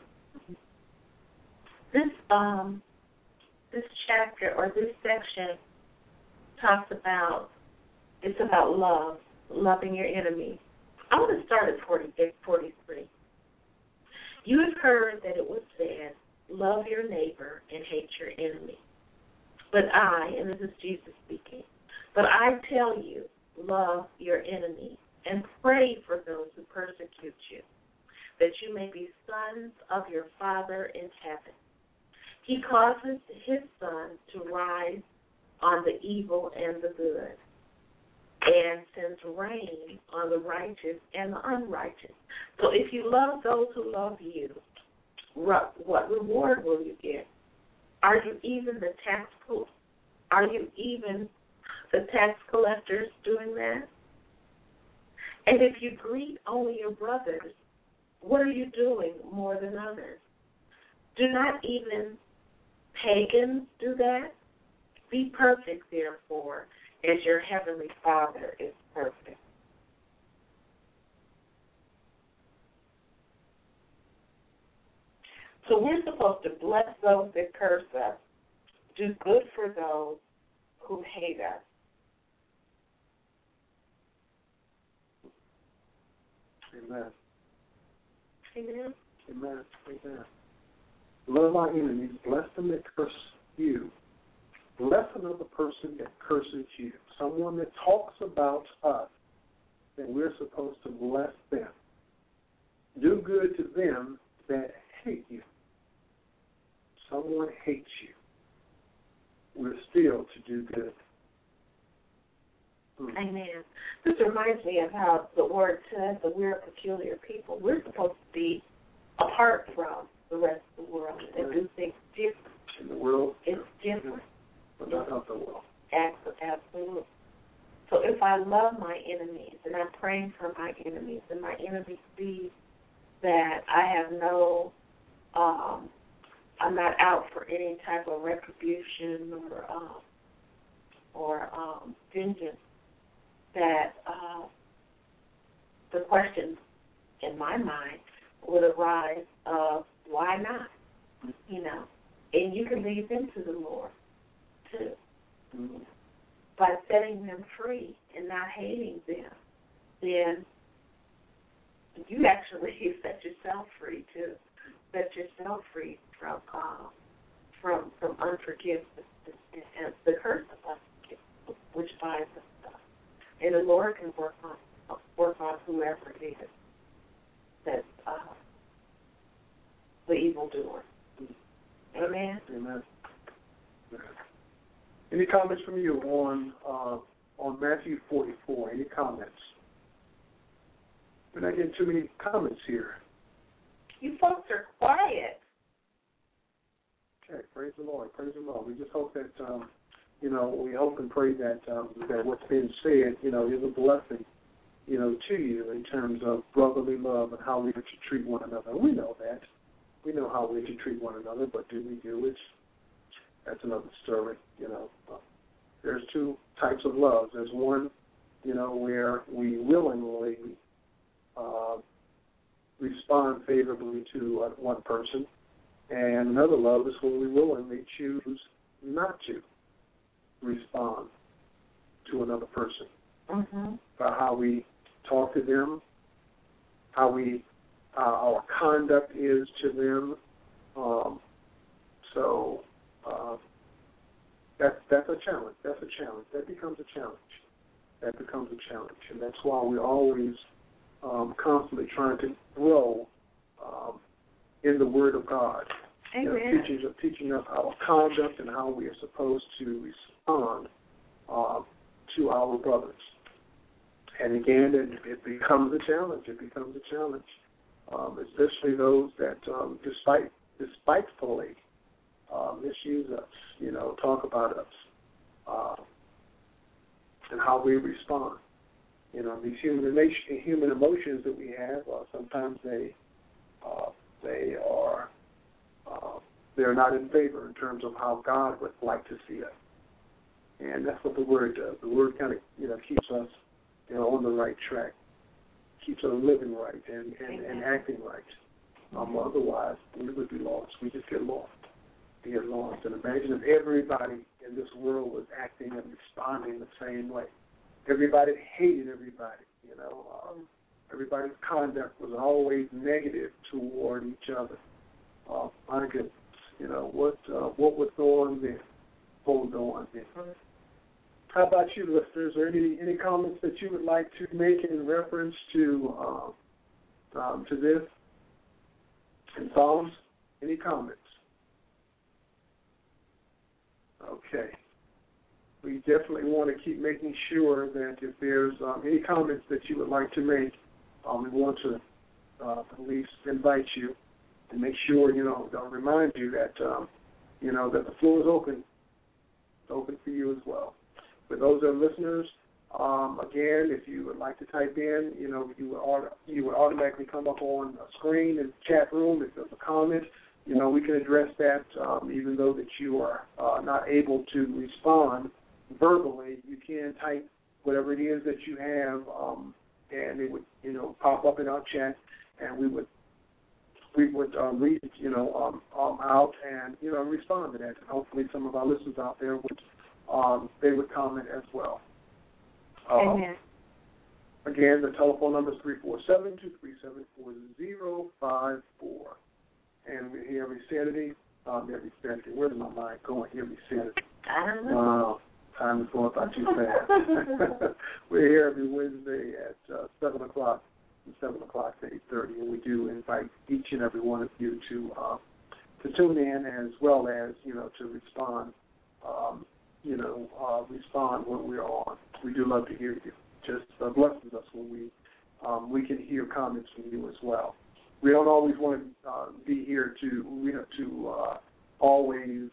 This um this chapter or this section talks about it's about love, loving your enemy. I want to start at forty-three. You have heard that it was said, love your neighbor and hate your enemy. But I, and this is Jesus speaking, but I tell you, love your enemy and pray for those who persecute you, that you may be sons of your Father in heaven. He causes his sun to rise on the evil and the good, and sends rain on the righteous and the unrighteous. So if you love those who love you, what reward will you get? Are you even the tax Are you even the tax collectors doing that? And if you greet only your brothers, what are you doing more than others? Do not even pagans do that? Be perfect, therefore, as your heavenly Father is perfect. So we're supposed to bless those that curse us, do good for those who hate us. Amen. Amen. Amen. Amen. Love our enemies. Bless them that curse you. Bless another person that curses you. Someone that talks about us, then we're supposed to bless them. Do good to them that hate you. Someone hates you. We're still to do good. Hmm. Amen. This reminds me of how the word says that we're a peculiar people. We're supposed to be apart from the rest of the world and do things different. In the world? It's different. But not of the world. Absolutely. So if I love my enemies and I'm praying for my enemies and my enemies see that I have no, um, I'm not out for any type of retribution or um, or um, vengeance, that uh, the question in my mind would arise of why not, you know, and you can lead them to the Lord too, mm-hmm. by setting them free and not hating them. Then you actually set yourself free too. Set yourself free from uh, from from unforgiveness and, and the curse of unforgiveness, which binds us up. And the Lord can work on work on whoever it is that's uh, the evildoer. Amen. Amen. Any comments from you on uh, on Matthew forty-four? Any comments? We're not getting too many comments here. You folks are quiet. Okay, praise the Lord, praise the Lord. We just hope that, um, you know, we hope and pray that um, that what's being said, you know, is a blessing, you know, to you in terms of brotherly love and how we are to treat one another. We know that. We know how we're to treat one another, but do we do it? That's another story, you know. There's two types of love. There's one, you know, where we willingly uh, respond favorably to uh, one person, and another love is when we willingly choose not to respond to another person. Mm-hmm. By how we talk to them, how we uh, our conduct is to them, Um, so uh, that's that's a challenge. That's a challenge. That becomes a challenge. That becomes a challenge, and that's why we're always um, constantly trying to grow um, in the Word of God. Amen. You know, teaching, teaching us our conduct and how we are supposed to respond uh, to our brothers. And again, it, it becomes a challenge. It becomes a challenge, um, especially those that, um, despite despitefully uh, misuse us, you know, talk about us, uh, and how we respond. You know, these human emotion, human emotions that we have, uh, sometimes they uh, they are uh, they're not in favor in terms of how God would like to see us. And that's what the Word does. The Word kind of, you know, keeps us, you know, on the right track, keeps us living right and, and, and acting right. Um, otherwise, we would be lost. We just get lost. We get lost. And imagine if everybody in this world was acting and responding the same way. Everybody hated everybody, you know. Um, everybody's conduct was always negative toward each other. Uh, my goodness, you know, what uh, what would go on there? What would go on there? How about you, listeners? Are there any, any comments that you would like to make in reference to um, um, to this in Psalms? Any comments? Okay. We definitely want to keep making sure that if there's um, any comments that you would like to make, um, we want to uh, at least invite you and make sure, you know, I'll remind you that, um, you know, that the floor is open. It's open for you as well. For those that are listeners, um, again, if you would like to type in, you know, you would, auto, you would automatically come up on a screen in the chat room. If there's a comment, you know, we can address that, um, even though that you are uh, not able to respond verbally. You can type whatever it is that you have, um, and it would, you know, pop up in our chat, and we would we would um, read, you know, um, um, out and, you know, respond to that. And hopefully some of our listeners out there would, um, they would comment as well. Uh, Amen. Again, the telephone number is three four seven, two three seven, four zero five four. And we're here every Saturday. Um, every Saturday. Where's my mind going? Every Saturday. I don't know. Uh, time is going by too fast. We're here every Wednesday at uh, seven o'clock. seven o'clock to eight thirty, and we do invite each and every one of you to uh, to tune in as well as, you know, to respond, um, you know, uh, respond when we're on. We do love to hear you. Just uh, blesses us when we um, we can hear comments from you as well. We don't always want to uh, be here to, you know, to uh, always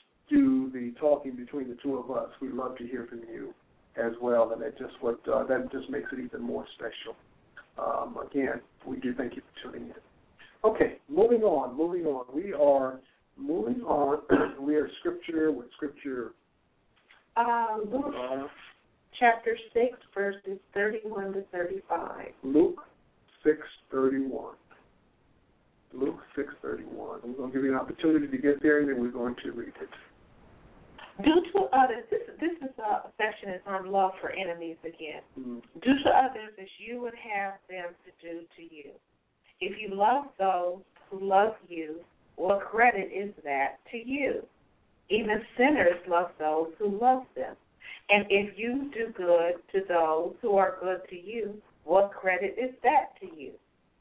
do the talking between the two of us. We love to hear from you as well, and that just what uh, that just makes it even more special. Um, again, we do thank you for tuning in. Okay, moving on, moving on. We are moving on. We are scripture with scripture. Um, Luke Uh, chapter six, verses thirty-one to thirty-five. Luke six thirty-one. Luke six thirty-one. We're going to give you an opportunity to get there, and then we're going to read it. Do to others, this, this is a section is on love for enemies again. Mm-hmm. Do to others as you would have them to do to you. If you love those who love you, what credit is that to you? Even sinners love those who love them. And if you do good to those who are good to you, what credit is that to you?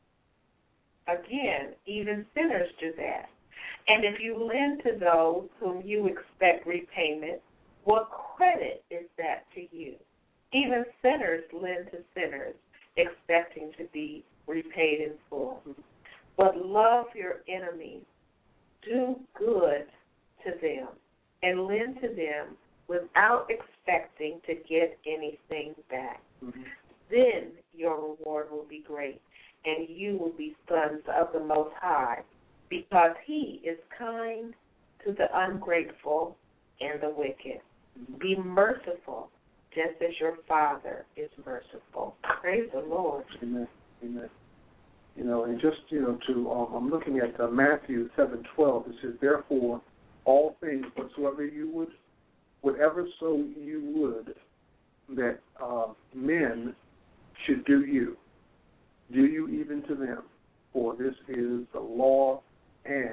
Again, even sinners do that. And if you lend to those whom you expect repayment, what credit is that to you? Even sinners lend to sinners, expecting to be repaid in full. But love your enemies, do good to them, and lend to them without expecting to get anything back. Mm-hmm. Then your reward will be great, and you will be sons of the Most High, because he is kind to the ungrateful and the wicked. Be merciful, just as your Father is merciful. Praise the Lord. Amen. Amen. You know, and just, you know, to, um, I'm looking at uh, Matthew seven twelve. It says, therefore, all things whatsoever you would, whatever so you would, that uh, men should do you, do you even to them, for this is the law and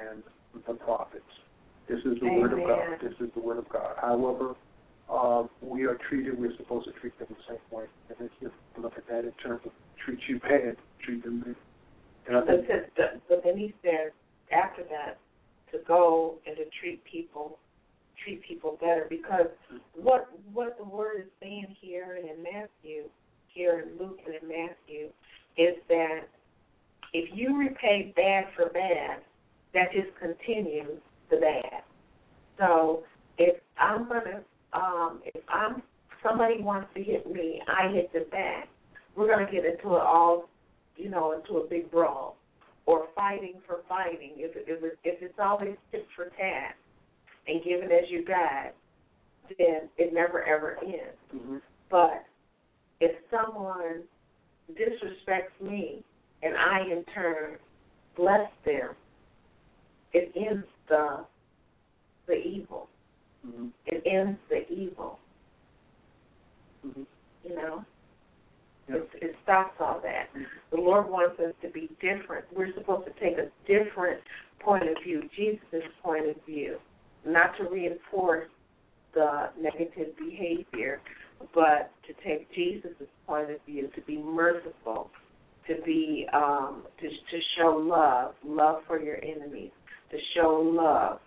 the prophets. This is the Amen. word of God. This is the word of God. However, um, we are treated, we're supposed to treat them the same way. And if you look at that in terms of treat you bad, treat them bad. And I think, but, but then he says after that to go and to treat people, treat people better, because what what the word is saying here in Matthew, here in Luke and in Matthew, is that if you repay bad for bad, that just continues the bad. So if I'm gonna, um, if I'm somebody wants to hit me, I hit them back. We're gonna get into it all, you know, into a big brawl or fighting for fighting. If if, it, if it's always tit for tat and given as you got, then it never ever ends. mm-hmm. But if someone disrespects me and I in turn bless them, it ends the the evil. Mm-hmm. It ends the evil. Mm-hmm. You know? Yep. It, it stops all that. The Lord wants us to be different. We're supposed to take a different point of view, Jesus' point of view, not to reinforce the negative behavior, but to take Jesus' point of view, to be merciful, to be um, to to show love, love for your enemies, to show love.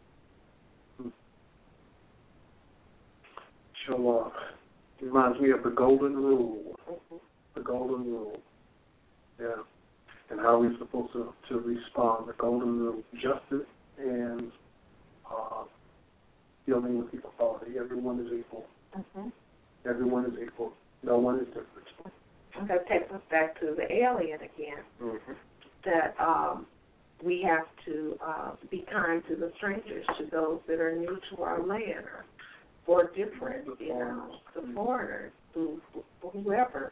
Show love. It reminds me of the golden rule. Mm-hmm. The golden rule. Yeah. And how we're supposed to, to respond. The golden rule. Justice and uh, dealing with equality. Everyone is equal. Mm-hmm. Everyone is equal. No one is different. And that takes us back to the alien again. Mm-hmm. That um, we have to uh, be kind to the strangers, to those that are new to our land, or, or different, you know, the foreigners, who, whoever.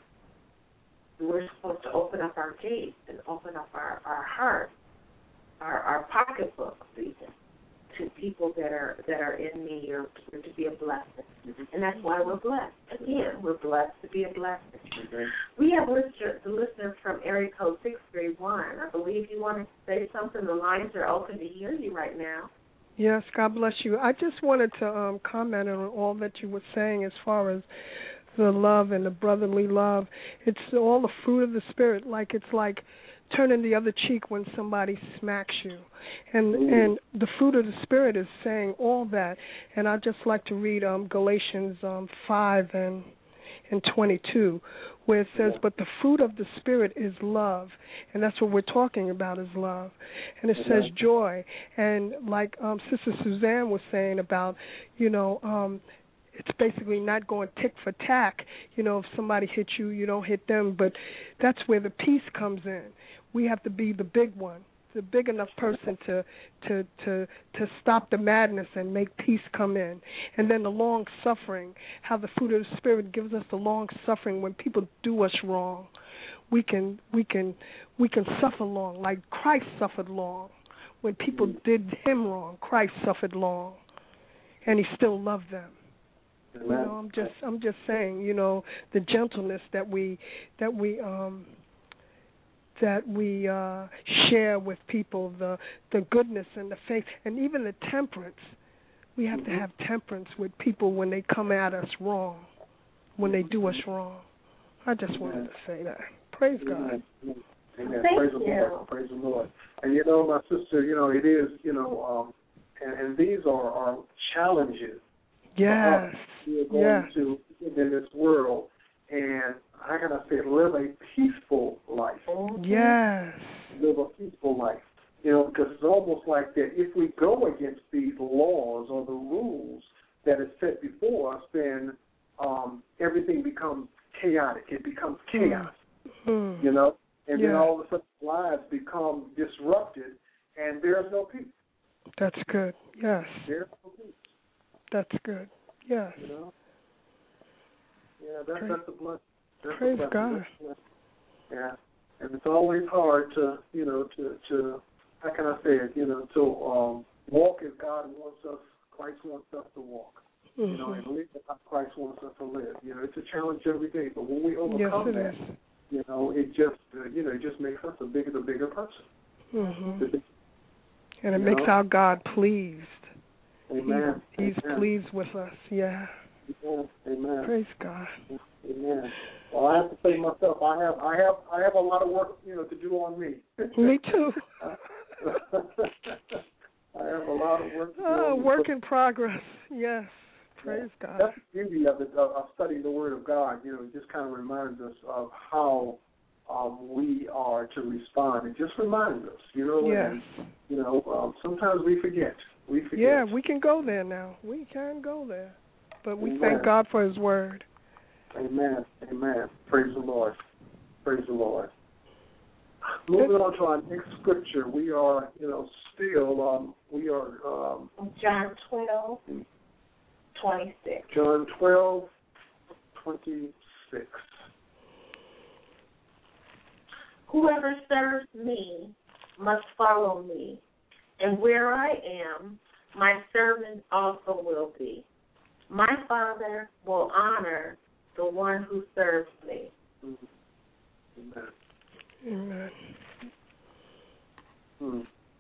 We're supposed to open up our gates and open up our, our hearts, our, our pocketbooks, even, to people that are that are in need, or to be a blessing. Mm-hmm. And that's why we're blessed. Again, we're blessed to be a blessing. Okay. We have listener, the listener from area code six three one. I believe you want to say something. The lines are open to hear you right now. Yes, God bless you. I just wanted to um, comment on all that you were saying as far as the love and the brotherly love. It's all the fruit of the Spirit. Like it's like turning the other cheek when somebody smacks you. And Ooh. and the fruit of the Spirit is saying all that. And I'd just like to read um, Galatians um, five and, and twenty-two, where it says, but the fruit of the Spirit is love. And that's what we're talking about, is love. And it says joy. And like um, Sister Suzanne was saying about, you know, um, it's basically not going tick for tack. You know, if somebody hits you, you don't hit them. But that's where the peace comes in. We have to be the big one, the big enough person to to to to stop the madness and make peace come in. And then the long suffering, how the fruit of the Spirit gives us the long suffering when people do us wrong. We can we can we can suffer long, like Christ suffered long. When people did him wrong, Christ suffered long, and he still loved them. You know, I'm just I'm just saying, you know, the gentleness that we that we um that we uh, share with people, the the goodness and the faith, and even the temperance. We have mm-hmm. to have temperance with people when they come at us wrong, when they do us wrong. I just wanted Amen. to say that. Praise Amen. God. Amen. Thank Praise you. the Lord. Praise the Lord. And you know, my sister, you know, it is, you know, um, and, and these are, are challenges. Yes. We're going yes. to in this world, and how can I say, live a peaceful life. Yes. Live a peaceful life. You know, because it's almost like that if we go against these laws or the rules that is set before us, then um, everything becomes chaotic. It becomes chaos. Mm. You know, and yeah. then all of a sudden lives become disrupted, and there's no peace. That's good. Yes. There's no peace. That's good. Yes. You know? Yeah, that, Praise, that's a blessing. That's praise a blessing. God. That's a yeah, and it's always hard to, you know, to, to how can I say it, you know, to um, walk as God wants us, Christ wants us to walk. Mm-hmm. You know, and live as Christ wants us to live. You know, it's a challenge every day, but when we overcome yes, that, is. you know, it just, uh, you know, it just makes us a bigger, a bigger person. Mm-hmm. And it you makes know? our God pleased. Amen. He, he's Amen. pleased with us. Yeah. Amen. Amen. Praise God. Amen. Well, I have to say myself, I have, I have, I have a lot of work, you know, to do on me. Me too. I have a lot of work to do. Oh, on me. work in progress. Yes. Praise yeah. God. That's the beauty of it, of, of studying the Word of God. You know, it just kind of reminds us of how um, we are to respond. It just reminds us, you know. Yes. And, you know, um, sometimes we forget. We forget. Yeah, we can go there now. We can go there. But we Amen. thank God for His Word. Amen. Amen. Praise the Lord. Praise the Lord. Moving on to our next scripture, we are, you know, still, um, we are... Um, John twelve, twenty-six. John twelve, twenty-six. Whoever serves me must follow me, and where I am, my servant also will be. My Father will honor the one who serves me. Mm-hmm. Amen. Amen. Hmm.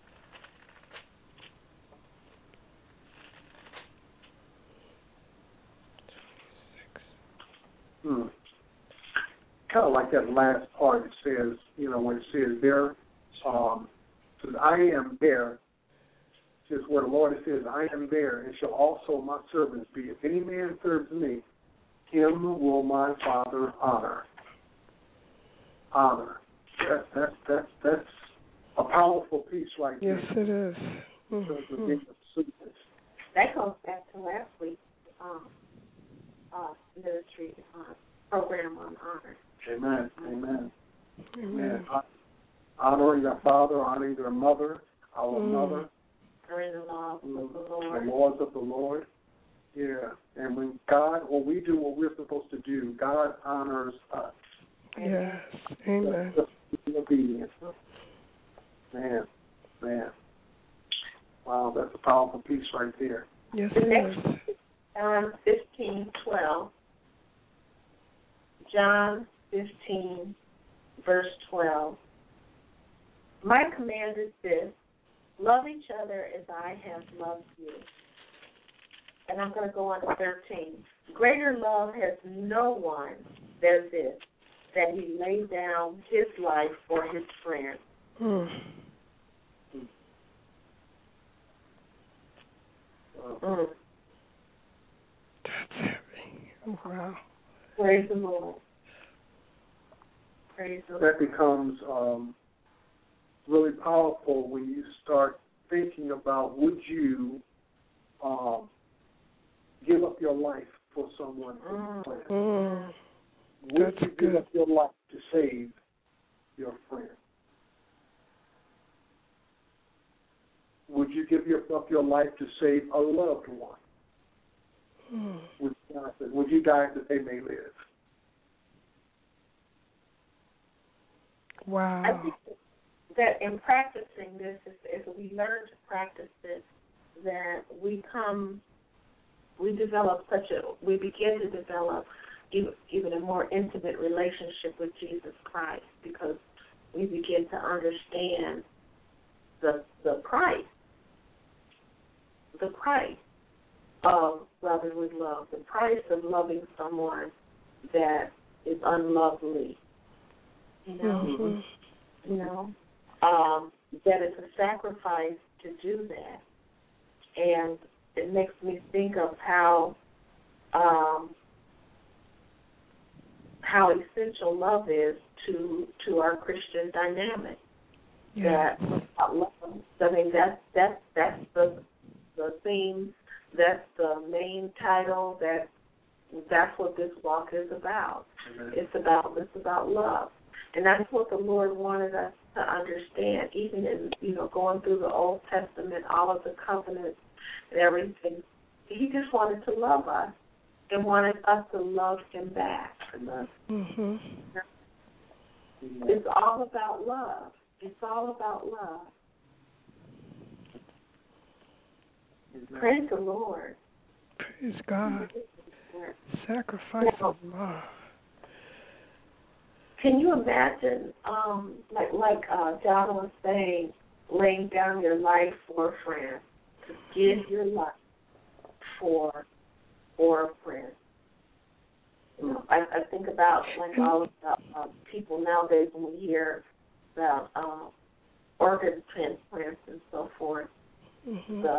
Hmm. Kind of like that last part. It says, you know, when it says there, um, says I am there. It says where the Lord says, I am there, and shall also my servants be. If any man serves me, him will my Father honor. Honor. That, that, that, that's a powerful piece right there. Yes, it is. Mm-hmm. That goes back to last week's um, uh, ministry uh, program on honor. Amen. Amen. Amen. Amen. Honoring your father, honoring your mother, our mm. mother. Honoring the laws mm. of the Lord. The laws of the Lord. Yeah. And when God, when we do what we're supposed to do, God honors us. Yes. Amen. Just, just obedience. Man. Man. Wow, that's a powerful piece right there. Yes, the it next is. John fifteen twelve. John fifteen, verse twelve. My command is this: love each other as I have loved you. And I'm going to go on to thirteen. Greater love has no one than this, that he laid down his life for his friends. Hmm. Mm. That's heavy. Wow. Praise the Lord. Praise the Lord. That becomes um, really powerful when you start thinking about, would you um, give up your life for someone? Mm. Mm. Would That's you good. give up your life to save your friend? Would you give your, up your life to save a loved one? Mm. Would, would you die that they may live? Wow. I think that in practicing this, as we learn to practice this, that we come, we develop such a, we begin to develop even a more intimate relationship with Jesus Christ, because we begin to understand the the price, the price of brotherly love, the price of loving someone that is unlovely. You know, Mm-hmm. you know, um, that it's a sacrifice to do that, and it makes me think of how um, how essential love is to to our Christian dynamic. Yeah. That love, I mean, that's that's that's the the theme, that's the main title. That that's what this walk is about. Amen. It's about it's about love. And that's what the Lord wanted us to understand, even in, you know, going through the Old Testament, all of the covenants and everything. He just wanted to love us and wanted us to love him back. Amen. Mm-hmm. It's all about love. It's all about love. Amen. Praise the Lord. Praise God. Sacrifice now, of love. Can you imagine, um, like like uh, John was saying, laying down your life for a friend, to give your life for for a friend. You know, I, I think about like all of the uh, people nowadays when we hear about uh, organ transplants and so forth. Mm-hmm. The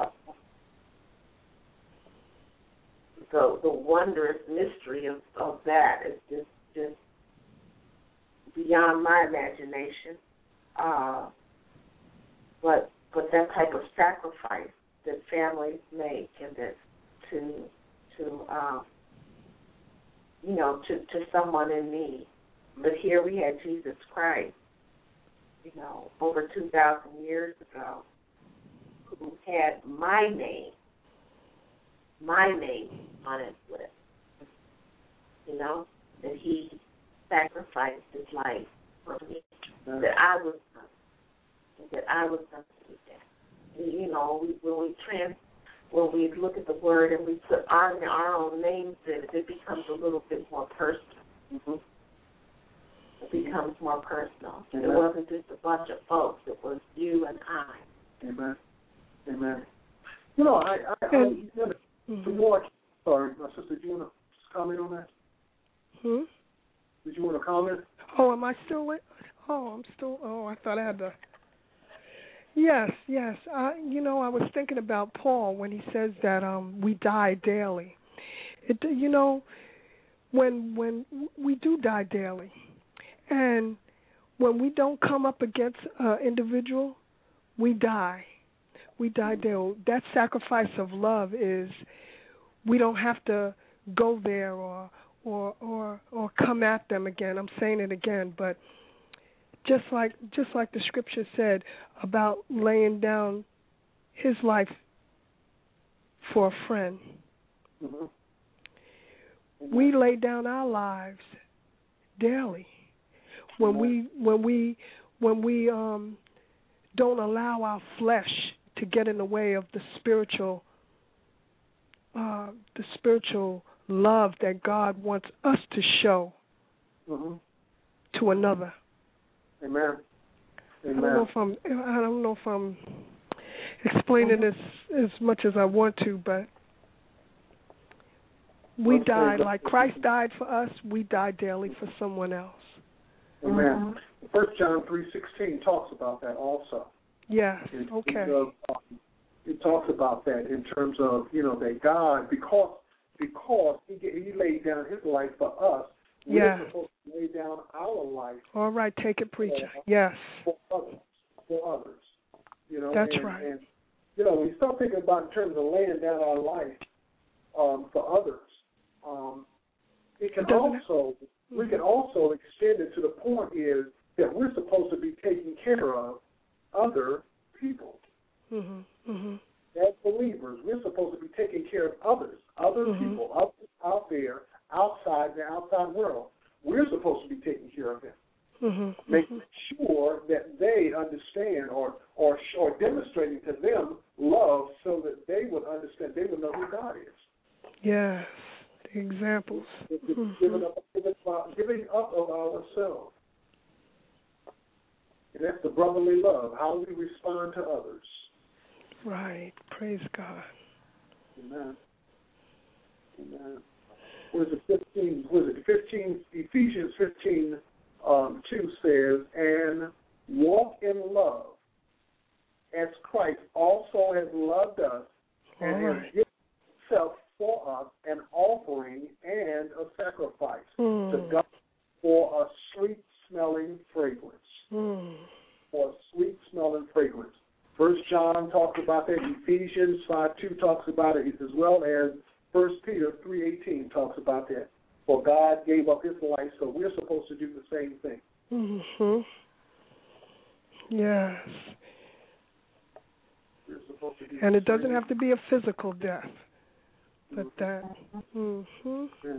the the wondrous mystery of, of that is just just beyond my imagination. Uh, but but that type of sacrifice that families make, and that to to uh, you know to, to someone in need. But here we had Jesus Christ, you know, over two thousand years ago, who had my name, my name on his list. You know, that he sacrificed his life for me, that I was that I was going to do that. You know, we, when we trans, when we look at the word and we put our our own names in it, it becomes a little bit more personal. Mm-hmm. It becomes more personal. Amen. It wasn't just a bunch of folks. It was you and I. Amen. Amen. You know, I, I, I mm-hmm. some more. Sorry, my sister, do you want to comment on that? Hmm. Did you want to comment? Oh, am I still? Oh, I'm still. Oh, I thought I had to. Yes, yes. I, you know, I was thinking about Paul when he says that um, we die daily. It, you know, when when we do die daily, and when we don't come up against an individual, we die. We die daily. That sacrifice of love is we don't have to go there or or or or come at them again. I'm saying it again, but just like just like the scripture said about laying down his life for a friend. Mm-hmm. We lay down our lives daily when mm-hmm. we when we when we um, don't allow our flesh to get in the way of the spiritual uh, the spiritual love that God wants us to show mm-hmm. to another. Amen. Amen. I don't know if I'm I don't know if I'm explaining this as much as I want to, but we Let's died like Christ died for us. We die daily for someone else. Amen. Mm-hmm. First John three sixteen talks about that also. Yes. It, okay. It, uh, it talks about that in terms of you know that God because because he he laid down his life for us. Yeah. We're supposed to lay down our life. All right, take it, preacher. For, yes. For others. For others. You know. That's and, right. And, you know, when you start thinking about in terms of laying down our life um, for others, um, it can also mm-hmm. we can also extend it to the point is that we're supposed to be taking care of other people. Mm-hmm. Mm-hmm. As believers, we're supposed to be taking care of others, other mm-hmm. people out, out there, outside the outside world. We're supposed to be taking care of them, mm-hmm. making sure that they understand or, or or demonstrating to them love so that they would understand, they would know who God is. Yes, the examples. Mm-hmm. Giving up, giving up, giving up of ourselves. And that's the brotherly love, how we respond to others. Right. Praise God. Amen. Amen. Was it fifteen? Was it fifteen? Ephesians fifteen um, two says, "And walk in love, as Christ also has loved us, and All has right. given Himself for us an offering and a sacrifice mm. to God for a sweet-smelling fragrance." Mm. For a sweet-smelling fragrance. First John talks about that. Ephesians five two talks about it, as well as First Peter three eighteen talks about that. For God gave up His life, so we're supposed to do the same thing. Mm-hmm. Yes. We're supposed to do and the it doesn't same. have to be a physical death, but mm-hmm. that. Mm-hmm. Amen.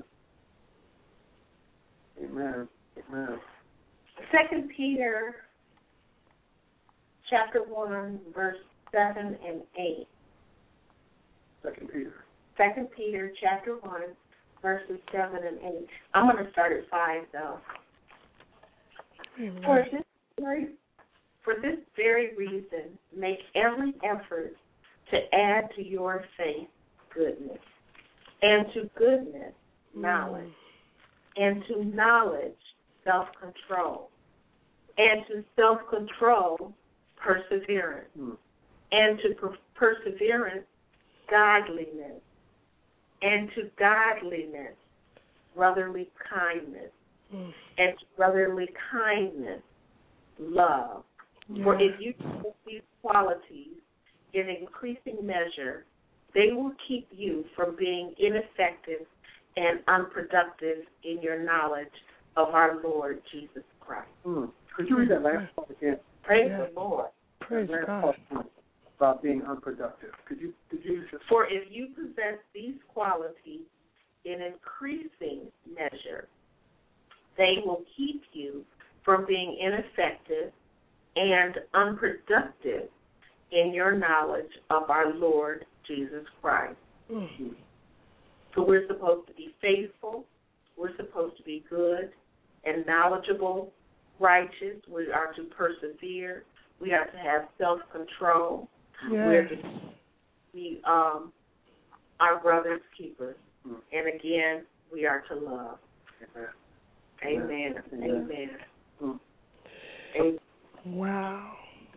Amen. Amen. Second Peter chapter one, verse seven and eight. Second Peter. Second Peter chapter one, verses seven and eight. I'm going to start at five, though. Amen. For this, very, For this very reason, make every effort to add to your faith goodness, and to goodness, knowledge, mm. and to knowledge, self-control, and to self-control, perseverance, mm. and to per- perseverance, godliness, and to godliness, brotherly kindness, mm. and to brotherly kindness, love. Yeah. For if you take these qualities in increasing measure, they will keep you from being ineffective and unproductive in your knowledge of our Lord Jesus Christ. Mm. Could you read that last part again? Praise yeah. the Lord. Praise that God. About being unproductive. Could you? Could you? Just... For if you possess these qualities in increasing measure, they will keep you from being ineffective and unproductive in your knowledge of our Lord Jesus Christ. Mm-hmm. So we're supposed to be faithful, we're supposed to be good and knowledgeable, righteous, we are to persevere, we are to have self-control, yes. we're to be um, our brother's keepers, mm-hmm. and again, we are to love. Amen. Amen. Amen. Amen. Mm. Amen. Wow.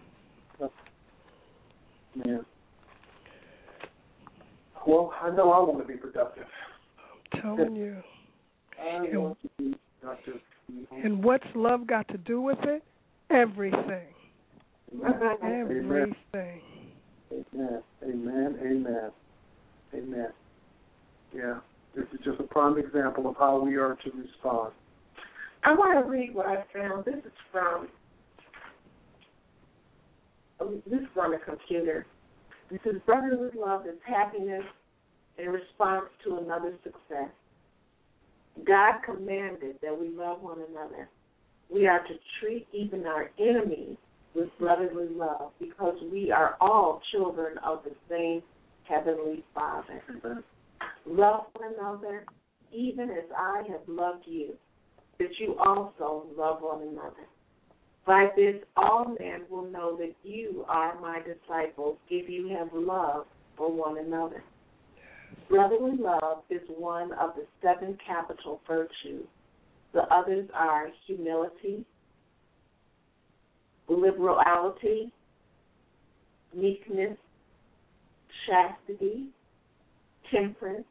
Yeah. Well, I know I want to be productive. I'm telling you. I and, want to be productive. And what's love got to do with it? Everything. Amen. Everything. Amen. Amen. Amen. Amen. Yeah. This is just a prime example of how we are to respond. I want to read what I found. This is from This is on the computer. It says, brotherly love is happiness in response to another's success. God commanded that we love one another. We are to treat even our enemies with brotherly love because we are all children of the same heavenly Father. Love one another even as I have loved you, that you also love one another. By this, all men will know that you are my disciples if you have love for one another. Brotherly love is one of the seven capital virtues. The others are humility, liberality, meekness, chastity, temperance,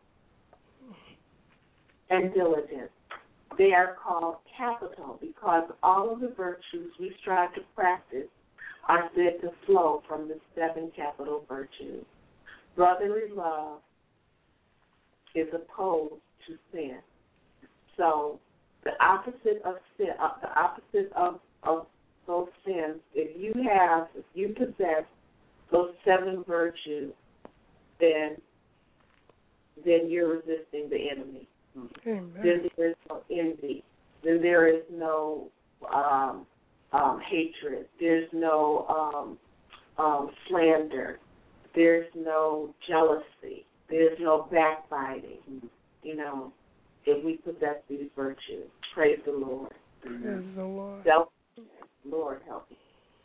and diligence. They are called capital because all of the virtues we strive to practice are said to flow from the seven capital virtues. Brotherly love is opposed to sin. So the opposite of sin, uh, the opposite of, of those sins, if you have, if you possess those seven virtues, then then you're resisting the enemy. Amen. Then there is no envy. Then there is no um, um, hatred. There's no um, um, slander. There's no jealousy. There's no backbiting. You know, if we possess these virtues, praise the Lord. Praise the Lord. Self, Lord help you.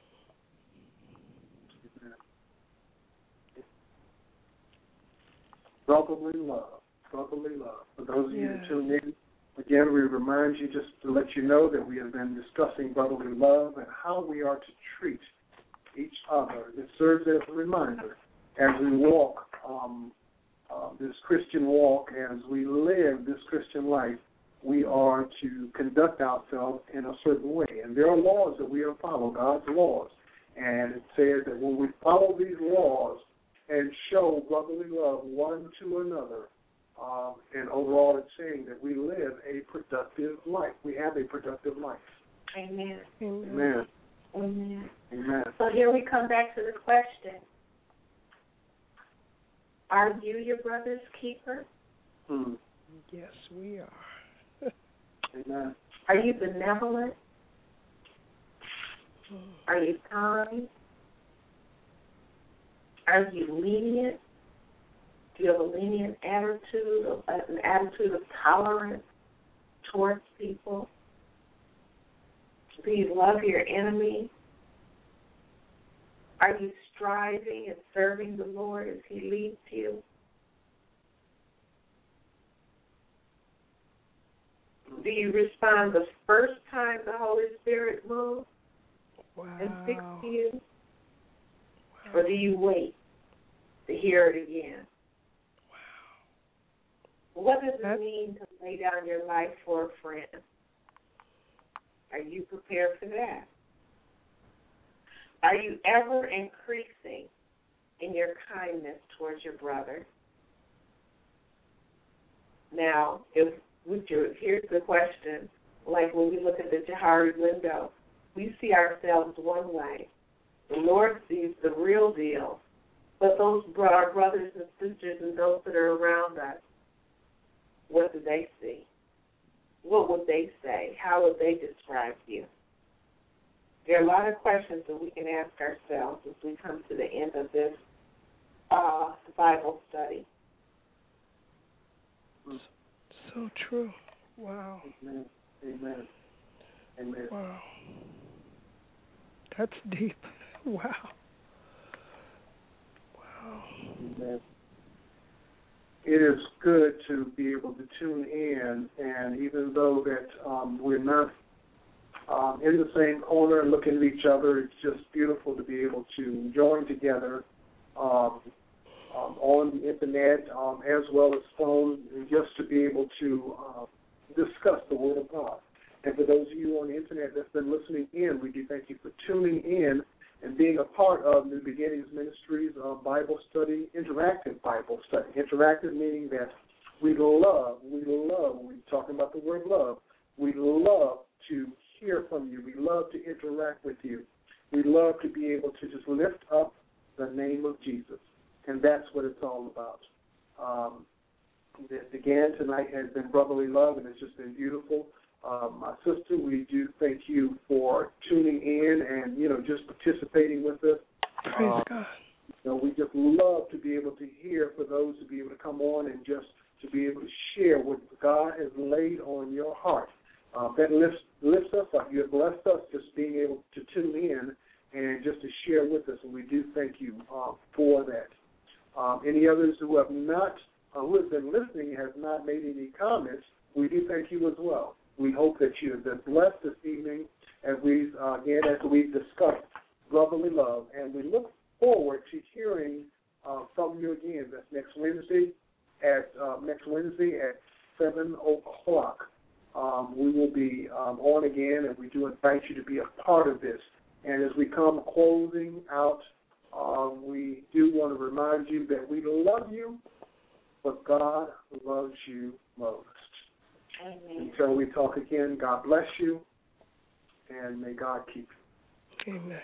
Brotherly love. Brotherly love. For those of you yes. who tune in, again, we remind you just to let you know that we have been discussing brotherly love and how we are to treat each other. It serves as a reminder as we walk um, uh, this Christian walk, as we live this Christian life, we are to conduct ourselves in a certain way. And there are laws that we are to follow, God's laws. And it says that when we follow these laws and show brotherly love one to another, Um, and overall, it's saying that we live a productive life. We have a productive life. Amen. Amen. Amen. Amen. So here we come back to the question. Are you your brother's keeper? Hmm. Yes, we are. Amen. Are you benevolent? Are you kind? Are you lenient? Do you have a lenient attitude, an attitude of tolerance towards people? Do you love your enemy? Are you striving and serving the Lord as He leads you? Do you respond the first time the Holy Spirit moves wow. and speaks to you? Wow. Or do you wait to hear it again? Wow. What does it That's... mean to lay down your life for a friend? Are you prepared for that? Are you ever increasing in your kindness towards your brother? Now, if with your, here's the question. Like when we look at the Johari window, we see ourselves one way. The Lord sees the real deal. But those our brothers and sisters and those that are around us, what do they see? What would they say? How would they describe you? There are a lot of questions that we can ask ourselves as we come to the end of this uh, Bible study. So true. Wow. Amen. Amen. Amen. Wow. That's deep. Wow. Wow. Amen. It is good to be able to tune in, and even though that um, we're not um, in the same corner and looking at each other, it's just beautiful to be able to join together um, um, on the internet um, as well as phone, and just to be able to uh, discuss the Word of God. And for those of you on the internet that's been listening in, we do thank you for tuning in and being a part of New Beginnings Ministries uh, Bible study, interactive Bible study. Interactive meaning that we love, we love, when we're talking about the word love, we love to hear from you. We love to interact with you. We love to be able to just lift up the name of Jesus. And that's what it's all about. Um, it began tonight has been brotherly love, and it's just been beautiful. Um, my sister, we do thank you for tuning in and, you know, just participating with us. Praise um, God. You know, we just love to be able to hear for those to be able to come on and just to be able to share what God has laid on your heart. Um, that lifts, lifts us up. You have blessed us just being able to tune in and just to share with us, and we do thank you uh, for that. Um, any others who have not, uh, who have been listening and have not made any comments, we do thank you as well. We hope that you have been blessed this evening as we, uh, again, as we discussed brotherly love, and we look forward to hearing uh, from you again. That's next Wednesday at uh, next Wednesday at seven o'clock. Um, we will be um, on again, and we do invite you to be a part of this. And as we come closing out, um, we do want to remind you that we love you, but God loves you most. Amen. Until we talk again, God bless you, and may God keep you. Amen.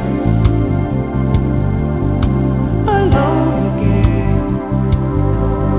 Alone again.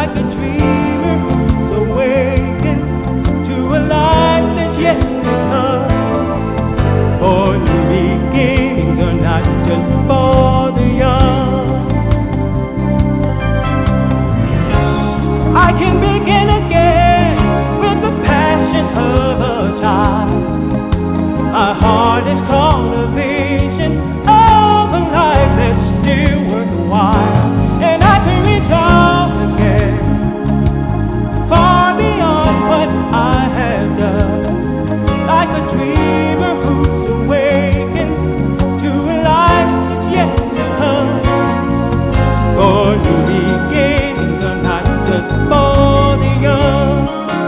like a dreamer who's awakened to a life that's yet to come. For new beginnings are not just for the young. I can begin again with the passion of a child. My heart is called a vision of a life that's still worthwhile. And I can reach out again, far beyond what I have done, like a dreamer who's awakened to a life that's yet to come. For new beginnings are not just for the young.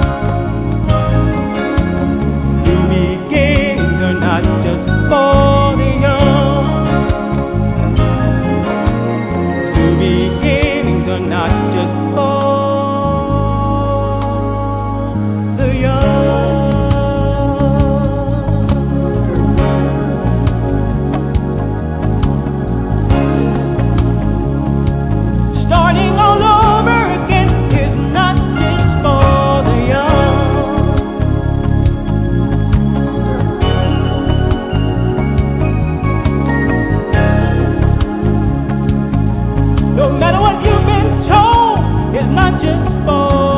New beginnings are not just for the young. New beginnings are not just for the young. Starting all over again is not just for the young. No matter what you've been told, it's not just for